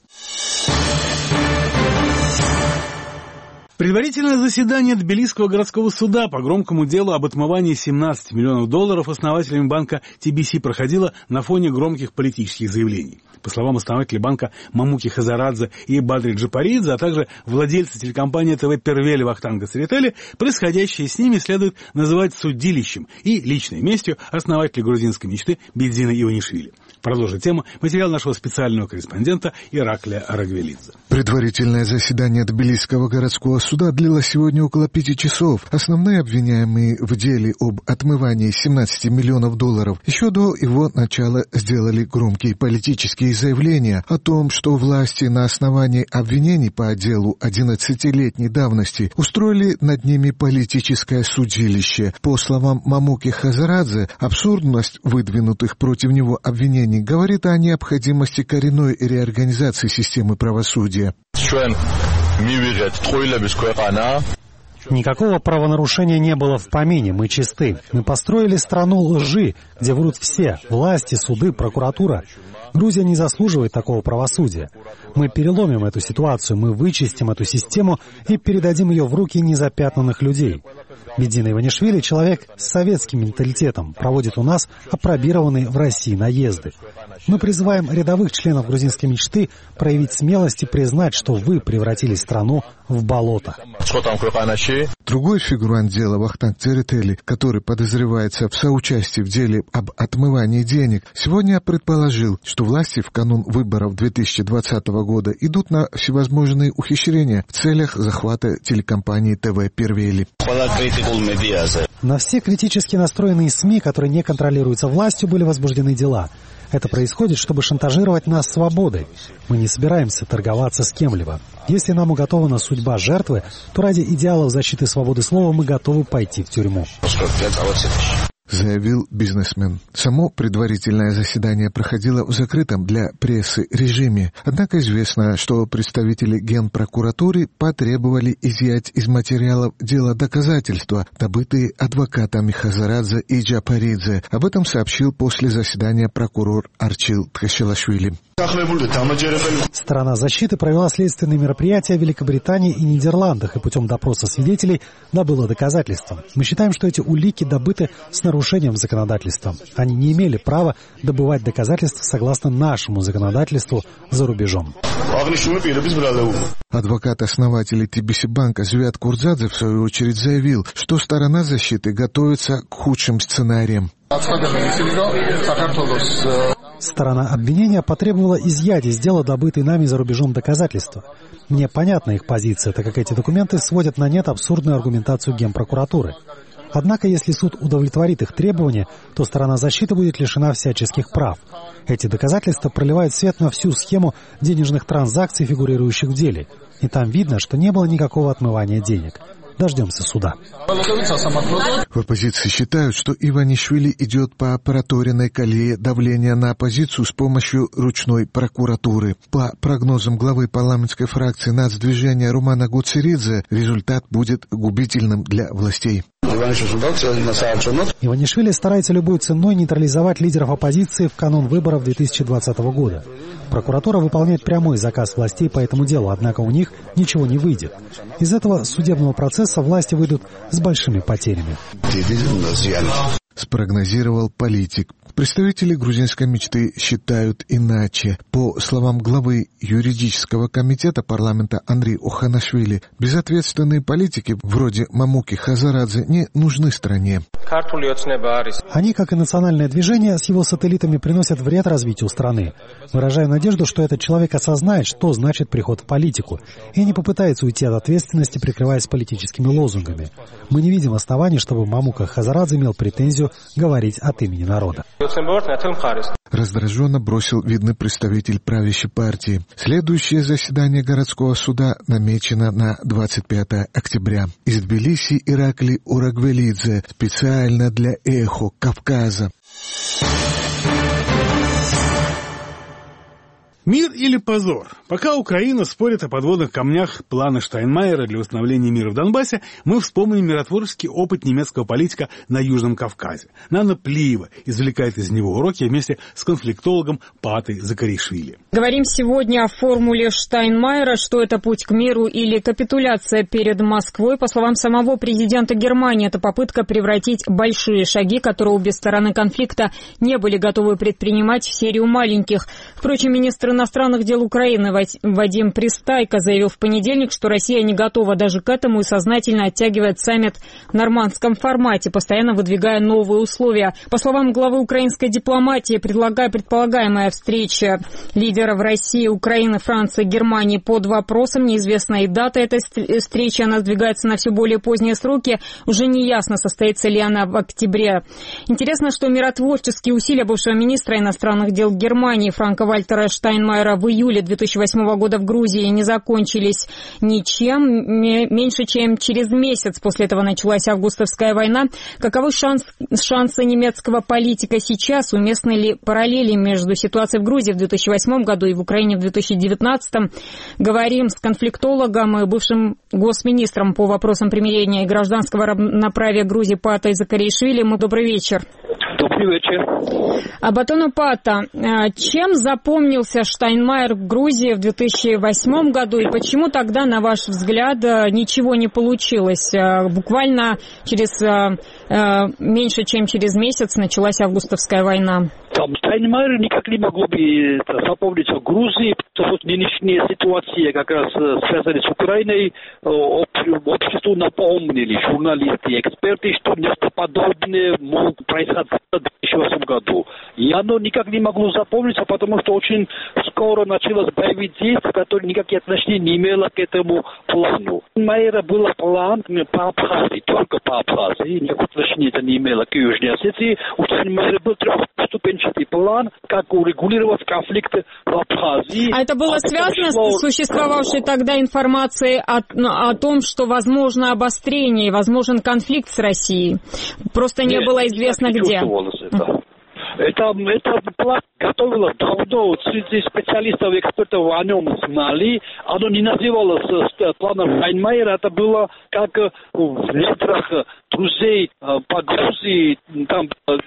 Предварительное заседание Тбилисского городского суда по громкому делу об отмывании семнадцати миллионов долларов основателями банка Ти Би Си проходило на фоне громких политических заявлений. По словам основателей банка Мамуки Хазарадзе и Бадри Джапаридзе, а также владельца телекомпании ТВ Первели Вахтанга Церетели, происходящее с ними следует называть судилищем и личной местью основателя грузинской мечты Бедзина Иванишвили. Продолжит тему материал нашего специального корреспондента Ираклия Арагвелидзе. Предварительное заседание Тбилисского городского суда длилось сегодня около пяти часов. Основные обвиняемые в деле об отмывании семнадцати миллионов долларов еще до его начала сделали громкие политические заявления о том, что власти на основании обвинений по делу одиннадцатилетней давности устроили над ними политическое судилище. По словам Мамуки Хазарадзе, абсурдность выдвинутых против него обвинений говорит о необходимости коренной реорганизации системы правосудия. Никакого правонарушения не было в помине, мы чисты. Мы построили страну лжи, где врут все – власти, суды, прокуратура. Грузия не заслуживает такого правосудия. Мы переломим эту ситуацию, мы вычистим эту систему и передадим ее в руки незапятнанных людей. Бедзин Иванишвили — человек с советским менталитетом, проводит у нас апробированные в России наезды. Мы призываем рядовых членов грузинской мечты проявить смелость и признать, что вы превратили страну в болото. Другой фигурант дела Вахтанг Церетели, который подозревается в соучастии в деле об отмывании денег, сегодня предположил, что власти в канун выборов две тысячи двадцатого года идут на всевозможные ухищрения в целях захвата телекомпании ТВ Первели. На все критически настроенные СМИ, которые не контролируются властью, были возбуждены дела. Это происходит, чтобы шантажировать нас свободой. Мы не собираемся торговаться с кем-либо. Если нам уготована судьба жертвы, то ради идеалов защиты свободы слова мы готовы пойти в тюрьму. Заявил бизнесмен. Само предварительное заседание проходило в закрытом для прессы режиме. Однако известно, что представители Генпрокуратуры потребовали изъять из материалов дела доказательства, добытые адвокатами Хазарадзе и Джапаридзе. Об этом сообщил после заседания прокурор Арчил Тхашилашвили. Сторона защиты провела следственные мероприятия в Великобритании и Нидерландах и путем допроса свидетелей добыла доказательства. Мы считаем, что эти улики добыты с нарушением законодательства. Они не имели права добывать доказательства согласно нашему законодательству за рубежом. Адвокат основателей Ти Би Си банка Звят Курдзадзе в свою очередь заявил, что сторона защиты готовится к худшим сценариям. Сторона обвинения потребовала изъять из дела добытые нами за рубежом доказательства. Мне понятна их позиция, так как эти документы сводят на нет абсурдную аргументацию Генпрокуратуры. Однако, если суд удовлетворит их требования, то сторона защиты будет лишена всяческих прав. Эти доказательства проливают свет на всю схему денежных транзакций, фигурирующих в деле. И там видно, что не было никакого отмывания денег. Дождемся суда. В оппозиции считают, что Иванишвили идет по проторенной колее давления на оппозицию с помощью ручной прокуратуры. По прогнозам главы парламентской фракции нацдвижения Румана Гуцеридзе, результат будет губительным для властей. Иванишвили старается любой ценой нейтрализовать лидеров оппозиции в канун выборов две тысячи двадцатого года. Прокуратура выполняет прямой заказ властей по этому делу, однако у них ничего не выйдет. Из этого судебного процесса власти выйдут с большими потерями. Спрогнозировал политик. Представители грузинской мечты считают иначе. По словам главы юридического комитета парламента Андри Оханашвили, безответственные политики вроде Мамуки Хазарадзе не нужны стране. Они, как и национальное движение, с его сателлитами приносят вред развитию страны. Выражаю надежду, что этот человек осознает, что значит приход в политику, и не попытается уйти от ответственности, прикрываясь политическими лозунгами. Мы не видим оснований, чтобы Мамука Хазарадзе имел претензию говорить от имени народа. Раздраженно бросил видный представитель правящей партии. Следующее заседание городского суда намечено на двадцать пятое октября. Из Тбилиси Иракли Урагвелидзе специально для «Эхо Кавказа». Мир или позор? Пока Украина спорит о подводных камнях плана Штайнмайера для установления мира в Донбассе, мы вспомним миротворческий опыт немецкого политика на Южном Кавказе. Нана Плиева извлекает из него уроки вместе с конфликтологом Патой Закаришвили. Говорим сегодня о формуле Штайнмайера, что это путь к миру или капитуляция перед Москвой. По словам самого президента Германии, это попытка превратить большие шаги, которые обе стороны конфликта не были готовы предпринимать, в серию маленьких. Впрочем, министр иностранных дел Украины Вадим Пристайко заявил в понедельник, что Россия не готова даже к этому и сознательно оттягивает саммит в нормандском формате, постоянно выдвигая новые условия. По словам главы украинской дипломатии, предлагая предполагаемая встреча лидеров России, Украины, Франции, Германии под вопросом. Неизвестна и дата этой встречи, она сдвигается на все более поздние сроки. Уже не ясно, состоится ли она в октябре. Интересно, что миротворческие усилия бывшего министра иностранных дел Германии Франка-Вальтера Штайнмайера в июле две тысячи восьмого года в Грузии не закончились ничем. Меньше чем через месяц после этого началась августовская война. Каковы шанс, шансы немецкого политика сейчас? Уместны ли параллели между ситуацией в Грузии в две тысячи восьмом году и в Украине в две тысячи девятнадцатом? Говорим с конфликтологом и бывшим госминистром по вопросам примирения и гражданского равноправия Грузии Патой Закаришвили. Мы добрый вечер. Добрый вечер. Батону Пата, чем запомнился Штайнмайер в Грузии в две тысячи восьмом году и почему тогда, на ваш взгляд, ничего не получилось? Буквально через меньше, чем через месяц началась августовская война. Там Штайнмайер никак не могло бы запомниться в Грузии, потому что нынешняя ситуация, как раз связанная с Украиной, обществу напомнили журналисты и эксперты, что нечто подобное могло происходить в две тысячи восьмом году. И оно никак не могло запомниться, потому что очень скоро началось боевые действия, которые никакие отношения не имело к этому плану. У Штайнмайера был план по Абхазии, только по Абхазии, никакого отношения это не имело к Южной Осетии. У Штайнмайера был трехступенчатый план, как урегулировать конфликты в Абхазии. А это было а связано пришло... с существовавшей тогда информацией о, о том, что возможно обострение, возможен конфликт с Россией? Просто не Нет, было известно где. Это. Это, это план готовилось давно, среди специалистов и экспертов о нем знали. Оно не называлось планом Штайнмайера, это было как в литрах друзей по Грузии, там,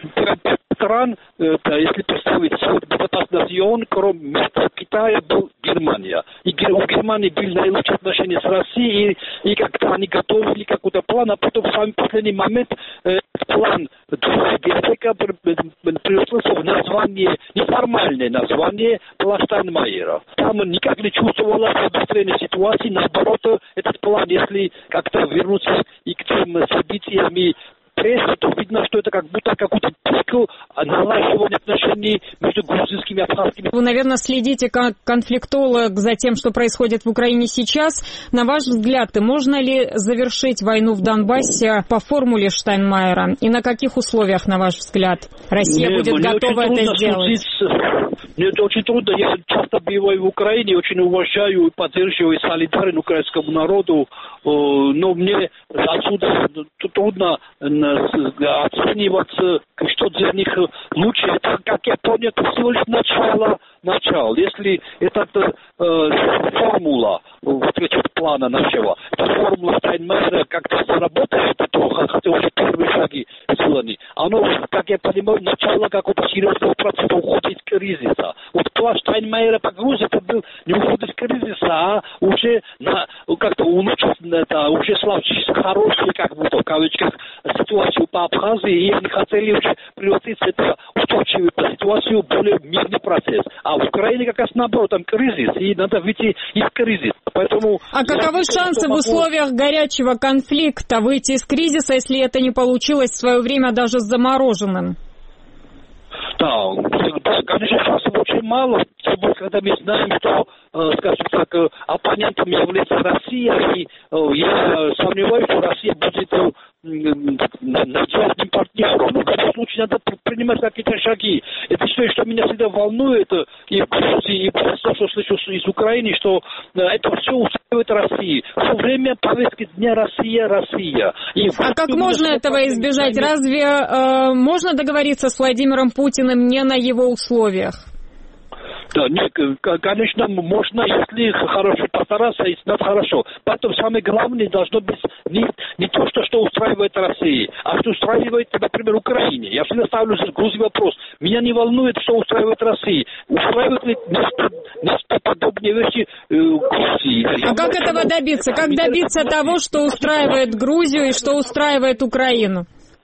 стран, если представить безопасный регион, кроме Китая, был Германия. И у Германии были наилучшие отношения с Россией, и, и как-то они готовили какой-то план, а потом в самый последний момент э, план Герцога превратился в название, неформальное название плана Штайнмайера. Там никак не чувствовалось обострение ситуации, наоборот, этот план, если как-то вернуться и к тем событиям, прессе, то видно, что это как будто какой-то пик налаживания отношений между грузинскими и абхазскими. Вы, наверное, следите как конфликтолог за тем, что происходит в Украине сейчас. На ваш взгляд, можно ли завершить войну в Донбассе по формуле Штайнмайера? И на каких условиях, на ваш взгляд, Россия мне, будет мне готова это сделать? Судить, мне это очень трудно. Я часто бываю в Украине, очень уважаю и поддерживаю, и солидарен украинскому народу. Но мне отсюда трудно оценивать, что для них лучше. Это, как я понял, это всего лишь начало, начало. Если эта э, формула вот этого плана нашего, эта формула Штайнмайера как-то заработает, то хотя уже первые шаги сделаны. Оно, как я понимаю, начало какого-то серьезного процесса ухода из кризиса. Вот план Штайнмайера по Грузии это был не уход из кризиса, а уже на, как-то улучшить, это, уже сложить хорошую, как будто в кавычках, ситуацию по Абхазии, и они хотели уже превратить это устойчивую ситуацию в более мирный процесс. А в Украине как раз наоборот, там кризис, и надо выйти из кризиса. Поэтому а каковы шансы в условиях горячего конфликта выйти из кризиса, если это не получилось в свое время даже с замороженным? Да, да, конечно, шансов очень мало, когда мы знаем, что, скажем так, оппонентом является Россия, и я сомневаюсь, что Россия будет надежным партнером. Но в этом случае надо принимать какие-то шаги. Это что, что меня всегда волнует, и в Грузии, и то, что слышу из Украины, что это все устраивает России. Все время повестки дня Россия, Россия. И а как можно этого избежать? Разве э, можно договориться с Владимиром Путиным не на его условиях? Да, нет, конечно, можно, если хорошо постараться, если надо хорошо. Потом самое главное должно быть не, не то, что, что устраивает России, а что устраивает, например, Украине. Я всегда ставлю в Грузии вопрос. Меня не волнует, что устраивает России. Устраивает ли нечто подобные вещи э, Грузии? А как этого добиться? Как добиться того, что устраивает Грузию и что устраивает Украину?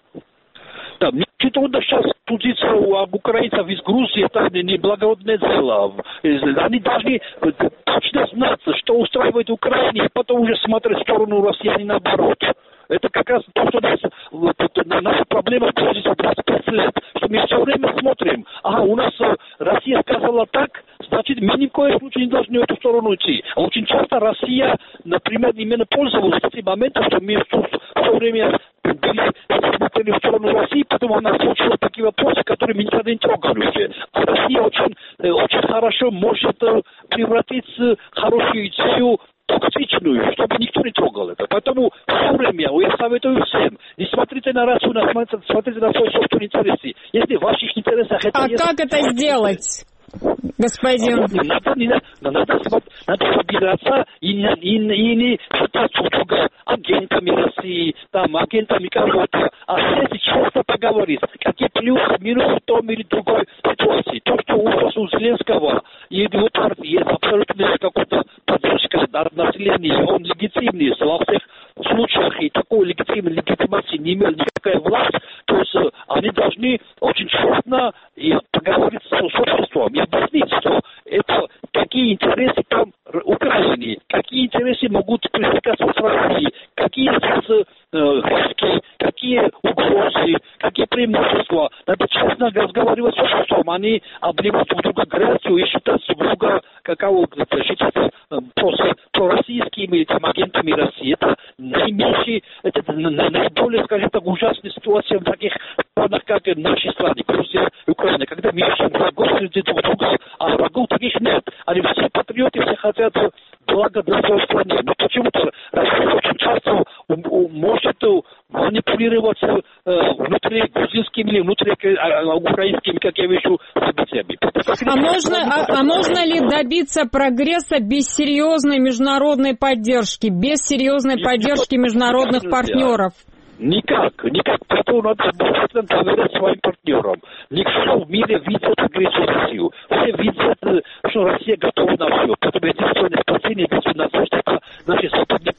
Да, мне трудно сейчас судиться об украинцах из Грузии, это неблагородное дело. Они должны точно знать, что устраивает Украину, и потом уже смотреть в сторону России, а не наоборот. Это как раз то, что нас, вот, наша проблема в двадцать пять лет, что мы все время смотрим, ага, у нас Россия сказала так, значит, мы ни в коем случае не должны в эту сторону идти. А очень часто Россия, например, именно пользовалась этим моментом, что мы все время смотрели в сторону России, потом она случила такие вопросы, которые мы никогда не трогали уже. А Россия очень, очень хорошо может превратить хорошую идею токсичную, чтобы никто не трогал это. Поэтому все время я советую всем, не смотрите на Россию, смотрите на свои собственные интересы. Если в ваших интересах это а есть... А как это сделать? Господин. Надо, надо, надо, надо собираться и, и, и не считать друг друга агентами России, там, агентами кого-то, а если честно поговорить, какие плюсы, минусы в том или другой ситуации. То, что у вас у Зеленского и его партии есть абсолютно какая-то поддержка населения, он легитимный во всех случаях, и такой легитимной легитимации не имел никакая власть, то есть они должны очень честно и поговорить с обществом и объяснить, что это какие интересы там Украины, какие интересы могут пересекаться с Россией, какие здесь э, риски, какие угрозы, какие преимущества. Надо честно разговаривать с обществом, они обливают друг друга грязью и считать друг друга какого-то, считать э, просто пророссийскими там, агентами России. Это наименьший, это наиболее, скажем так, ужасная ситуация в таких странах, как наши страны, Грузия и Украина, когда мы ищем врагов среди друг друга, а врагов таких нет. Они все патриоты, все хотят блага для своей страны. Но почему-то Россия очень часто может манипулировать э, внутри грузинскими или внутри э, украинскими, как я вижу, событиями. А можно, а, а можно ли добиться прогресса без серьезной международной поддержки, без серьезной Нет, поддержки международных партнеров? Никак, никак. Поэтому надо обязательно доверять своим партнерам. Никто в мире видит агрессию Россию. Все видят, что Россия готова на все. Поэтому единственное спасение, единственная надежда, это наши западные партнеры.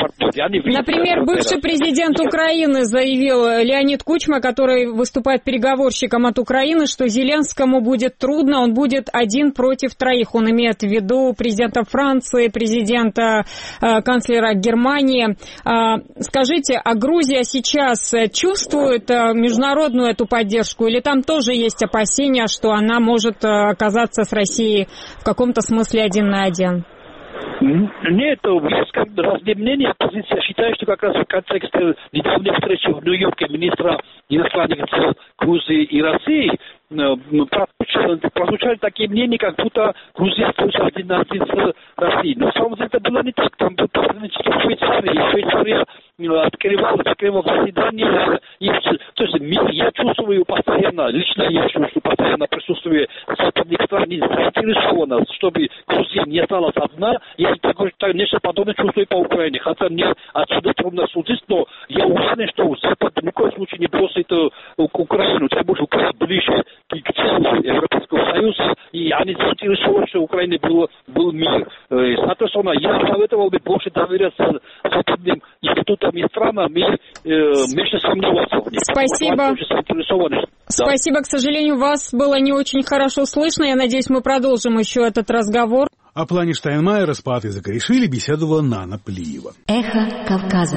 они видят... Например, бывший президент Украины заявил, Леонид Кучма, который выступает переговорщиком от Украины, что Зеленскому будет трудно, он будет один против троих. Он имеет в виду президента Франции, президента, э, канцлера Германии. Э, скажите, а Грузия сейчас чувствует э, международную эту поддержку, или там тоже есть опасения, что она может э, оказаться с Россией в каком-то смысле один на один? Нет, есть разные мнения. Позиция, я считаю, что как раз в контексте недавней встречи в Нью-Йорке министра иностранных дел Грузии и России прозвучали такие мнения, как будто Грузия остается один на один с Россией. Но на самом деле это было не так. Там был посредничество в Швейцарии. Швейцария открывала, закрывала заседание. И, то есть я чувствую постоянно, лично я чувствую постоянно присутствие западных стран, заинтересованность, чтобы Грузия не осталась одна. Я такое, так, нечто подобное чувствую по Украине. Хотя мне отсюда трудно судить, но я уверен, что Запад ни в коем случае не бросит Украину. Тем более Украина ближе к целому Европейского Союза, и они заинтересованы, что в Украине был, был мир. Соответственно, я советовал бы больше доверяться западным институтам и странам, и меньше сомневаться в них. Спасибо. Спасибо, к сожалению, вас было не очень хорошо слышно. Я надеюсь, мы продолжим еще этот разговор. О плане Штайнмайера с Паатой Закаришвили беседовала Нана Плиева. Эхо Кавказа.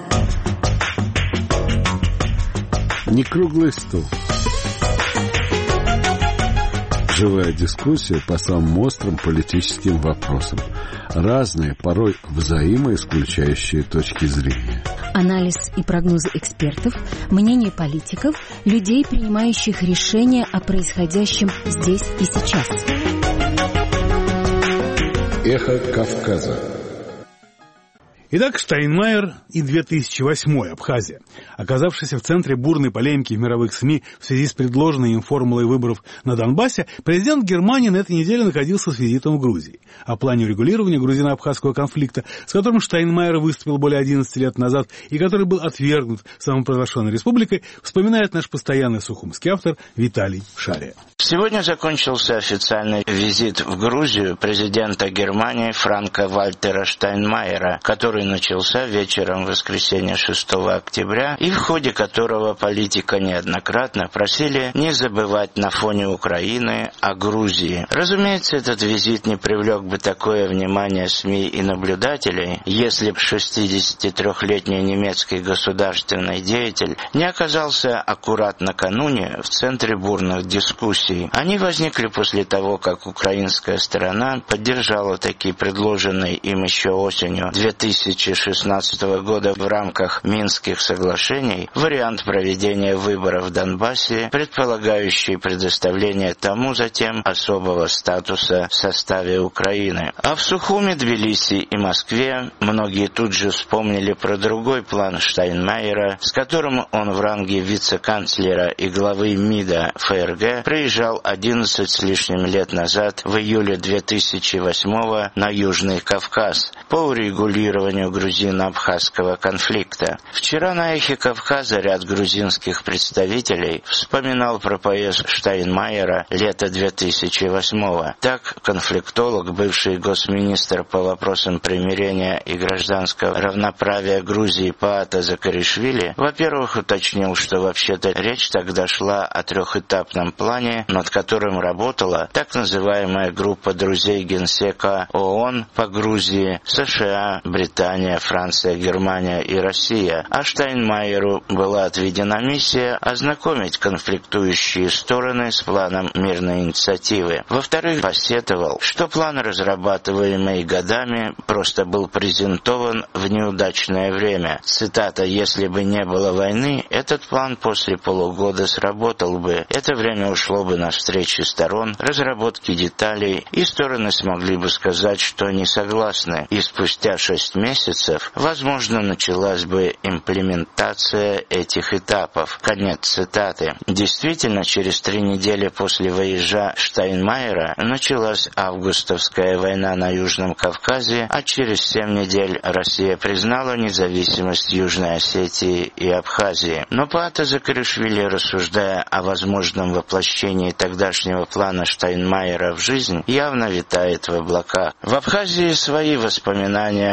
Не круглый стол. Живая дискуссия по самым острым политическим вопросам. Разные, порой взаимоисключающие точки зрения. Анализ и прогнозы экспертов, мнение политиков, людей, принимающих решения о происходящем здесь и сейчас. Эхо Кавказа. Итак, Штайнмайер и две тысячи восьмой Абхазия. Оказавшись в центре бурной полемики в мировых СМИ в связи с предложенной им формулой выборов на Донбассе, президент Германии на этой неделе находился с визитом в Грузии. О плане урегулирования грузино-абхазского конфликта, с которым Штайнмайер выступил более одиннадцати лет назад и который был отвергнут самопровозглашенной республикой, вспоминает наш постоянный сухумский автор Виталий Шария. Сегодня закончился официальный визит в Грузию президента Германии Франка-Вальтера Штайнмайера, который начался вечером воскресенья шестого октября, и в ходе которого политика неоднократно просили не забывать на фоне Украины о Грузии. Разумеется, этот визит не привлек бы такое внимание СМИ и наблюдателей, если бы шестидесятитрёхлетний немецкий государственный деятель не оказался аккурат накануне в центре бурных дискуссий. Они возникли после того, как украинская сторона поддержала таки предложенный им еще осенью две тысячи шестнадцатого года в рамках Минских соглашений вариант проведения выборов в Донбассе, предполагающий предоставление тому затем особого статуса в составе Украины. А в Сухуми, Тбилиси и Москве многие тут же вспомнили про другой план Штайнмайера, с которым он в ранге вице-канцлера и главы МИДа ФРГ приезжал одиннадцать с лишним лет назад в июле две тысячи восьмого на Южный Кавказ по урегулированию грузино-абхазского конфликта. Вчера на Эхе Кавказа ряд грузинских представителей вспоминал про поезд Штайнмайера лета две тысячи восьмого. Так, конфликтолог, бывший госминистр по вопросам примирения и гражданского равноправия Грузии Паата Закаришвили, во-первых, уточнил, что вообще-то речь тогда шла о трехэтапном плане, над которым работала так называемая группа друзей Генсека ООН по Грузии, США, Британия, Франция, Германия и Россия, а Штайнмайеру была отведена миссия ознакомить конфликтующие стороны с планом мирной инициативы. Во-вторых, посетовал, что план, разрабатываемый годами, просто был презентован в неудачное время. Цитата: «Если бы не было войны, этот план после полугода сработал бы. Это время ушло бы на встречи сторон, разработки деталей, и стороны смогли бы сказать, что они согласны. И спустя шесть месяцев, возможно, началась бы имплементация этих этапов». Конец цитаты. Действительно, через три недели после выезда Штайнмайера началась августовская война на Южном Кавказе, а через семь недель Россия признала независимость Южной Осетии и Абхазии. Но Паата Закаришвили, рассуждая о возможном воплощении тогдашнего плана Штайнмайера в жизнь, явно витает в облаках. В Абхазии свои воспоминания о том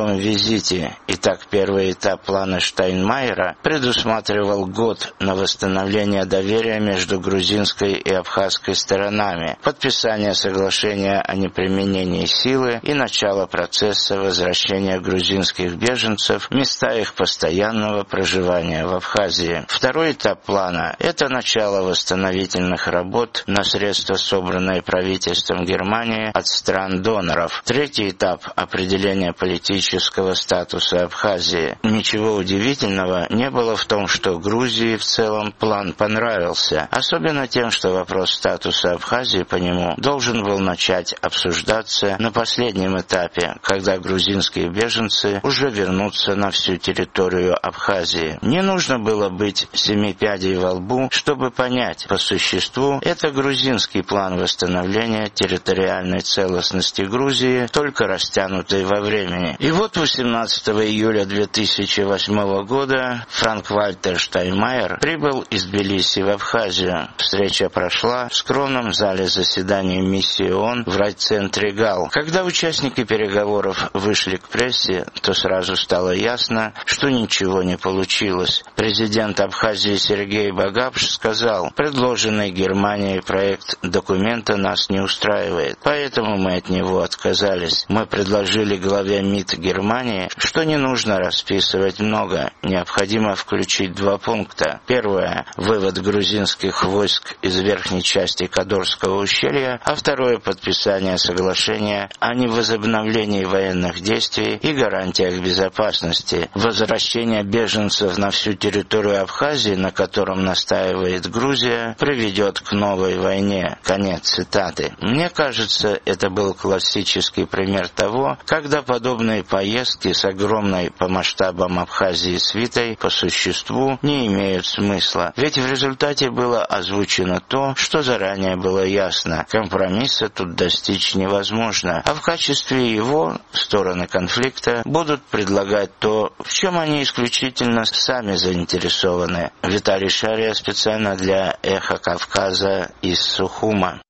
своем визите. Итак, первый этап плана Штайнмайера предусматривал год на восстановление доверия между грузинской и абхазской сторонами, подписание соглашения о неприменении силы и начало процесса возвращения грузинских беженцев в места их постоянного проживания в Абхазии. Второй этап плана – это начало восстановительных работ на средства, собранные правительством Германии от стран-доноров. Третий этап – определение политического статуса Абхазии. Ничего удивительного не было в том, что Грузии в целом план понравился, особенно тем, что вопрос статуса Абхазии по нему должен был начать обсуждаться на последнем этапе, когда грузинские беженцы уже вернутся на всю территорию Абхазии. Не нужно было быть семи пядей во лбу, чтобы понять, по существу это грузинский план восстановления территориальной целостности Грузии, только растянутый во времени. И вот восемнадцатого июля две тысячи восьмого года Франк-Вальтер Штайнмайер прибыл из Тбилиси в Абхазию. Встреча прошла в скромном зале заседаний миссии ООН в райцентре ГАЛ. Когда участники переговоров вышли к прессе, то сразу стало ясно, что ничего не получилось. Президент Абхазии Сергей Багапш сказал: предложенный Германией проект документа нас не устраивает, поэтому мы от него отказались. Мы предложили главе МИД Германии, что не нужно расписывать много, необходимо включить два пункта. Первое – вывод грузинских войск из верхней части Кадорского ущелья, а второе – подписание соглашения о невозобновлении военных действий и гарантиях безопасности. Возвращение беженцев на всю территорию Абхазии, на котором настаивает Грузия, приведет к новой войне. Конец цитаты. Мне кажется, это был классический пример того, когда подобные поездки с огромной по масштабам Абхазии свитой по существу не имеют смысла. Ведь в результате было озвучено то, что заранее было ясно. Компромисса тут достичь невозможно, а в качестве его стороны конфликта будут предлагать то, в чем они исключительно сами заинтересованы. Виталий Шария специально для «Эхо Кавказа» из Сухума.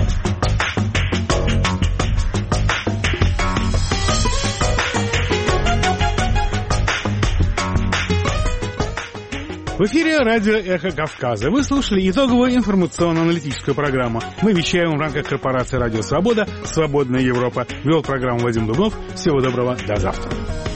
В эфире радио «Эхо Кавказа». Вы слушали итоговую информационно-аналитическую программу. Мы вещаем в рамках корпорации «Радио Свобода», «Свободная Европа». Вел программу Вадим Дубнов. Всего доброго, до завтра.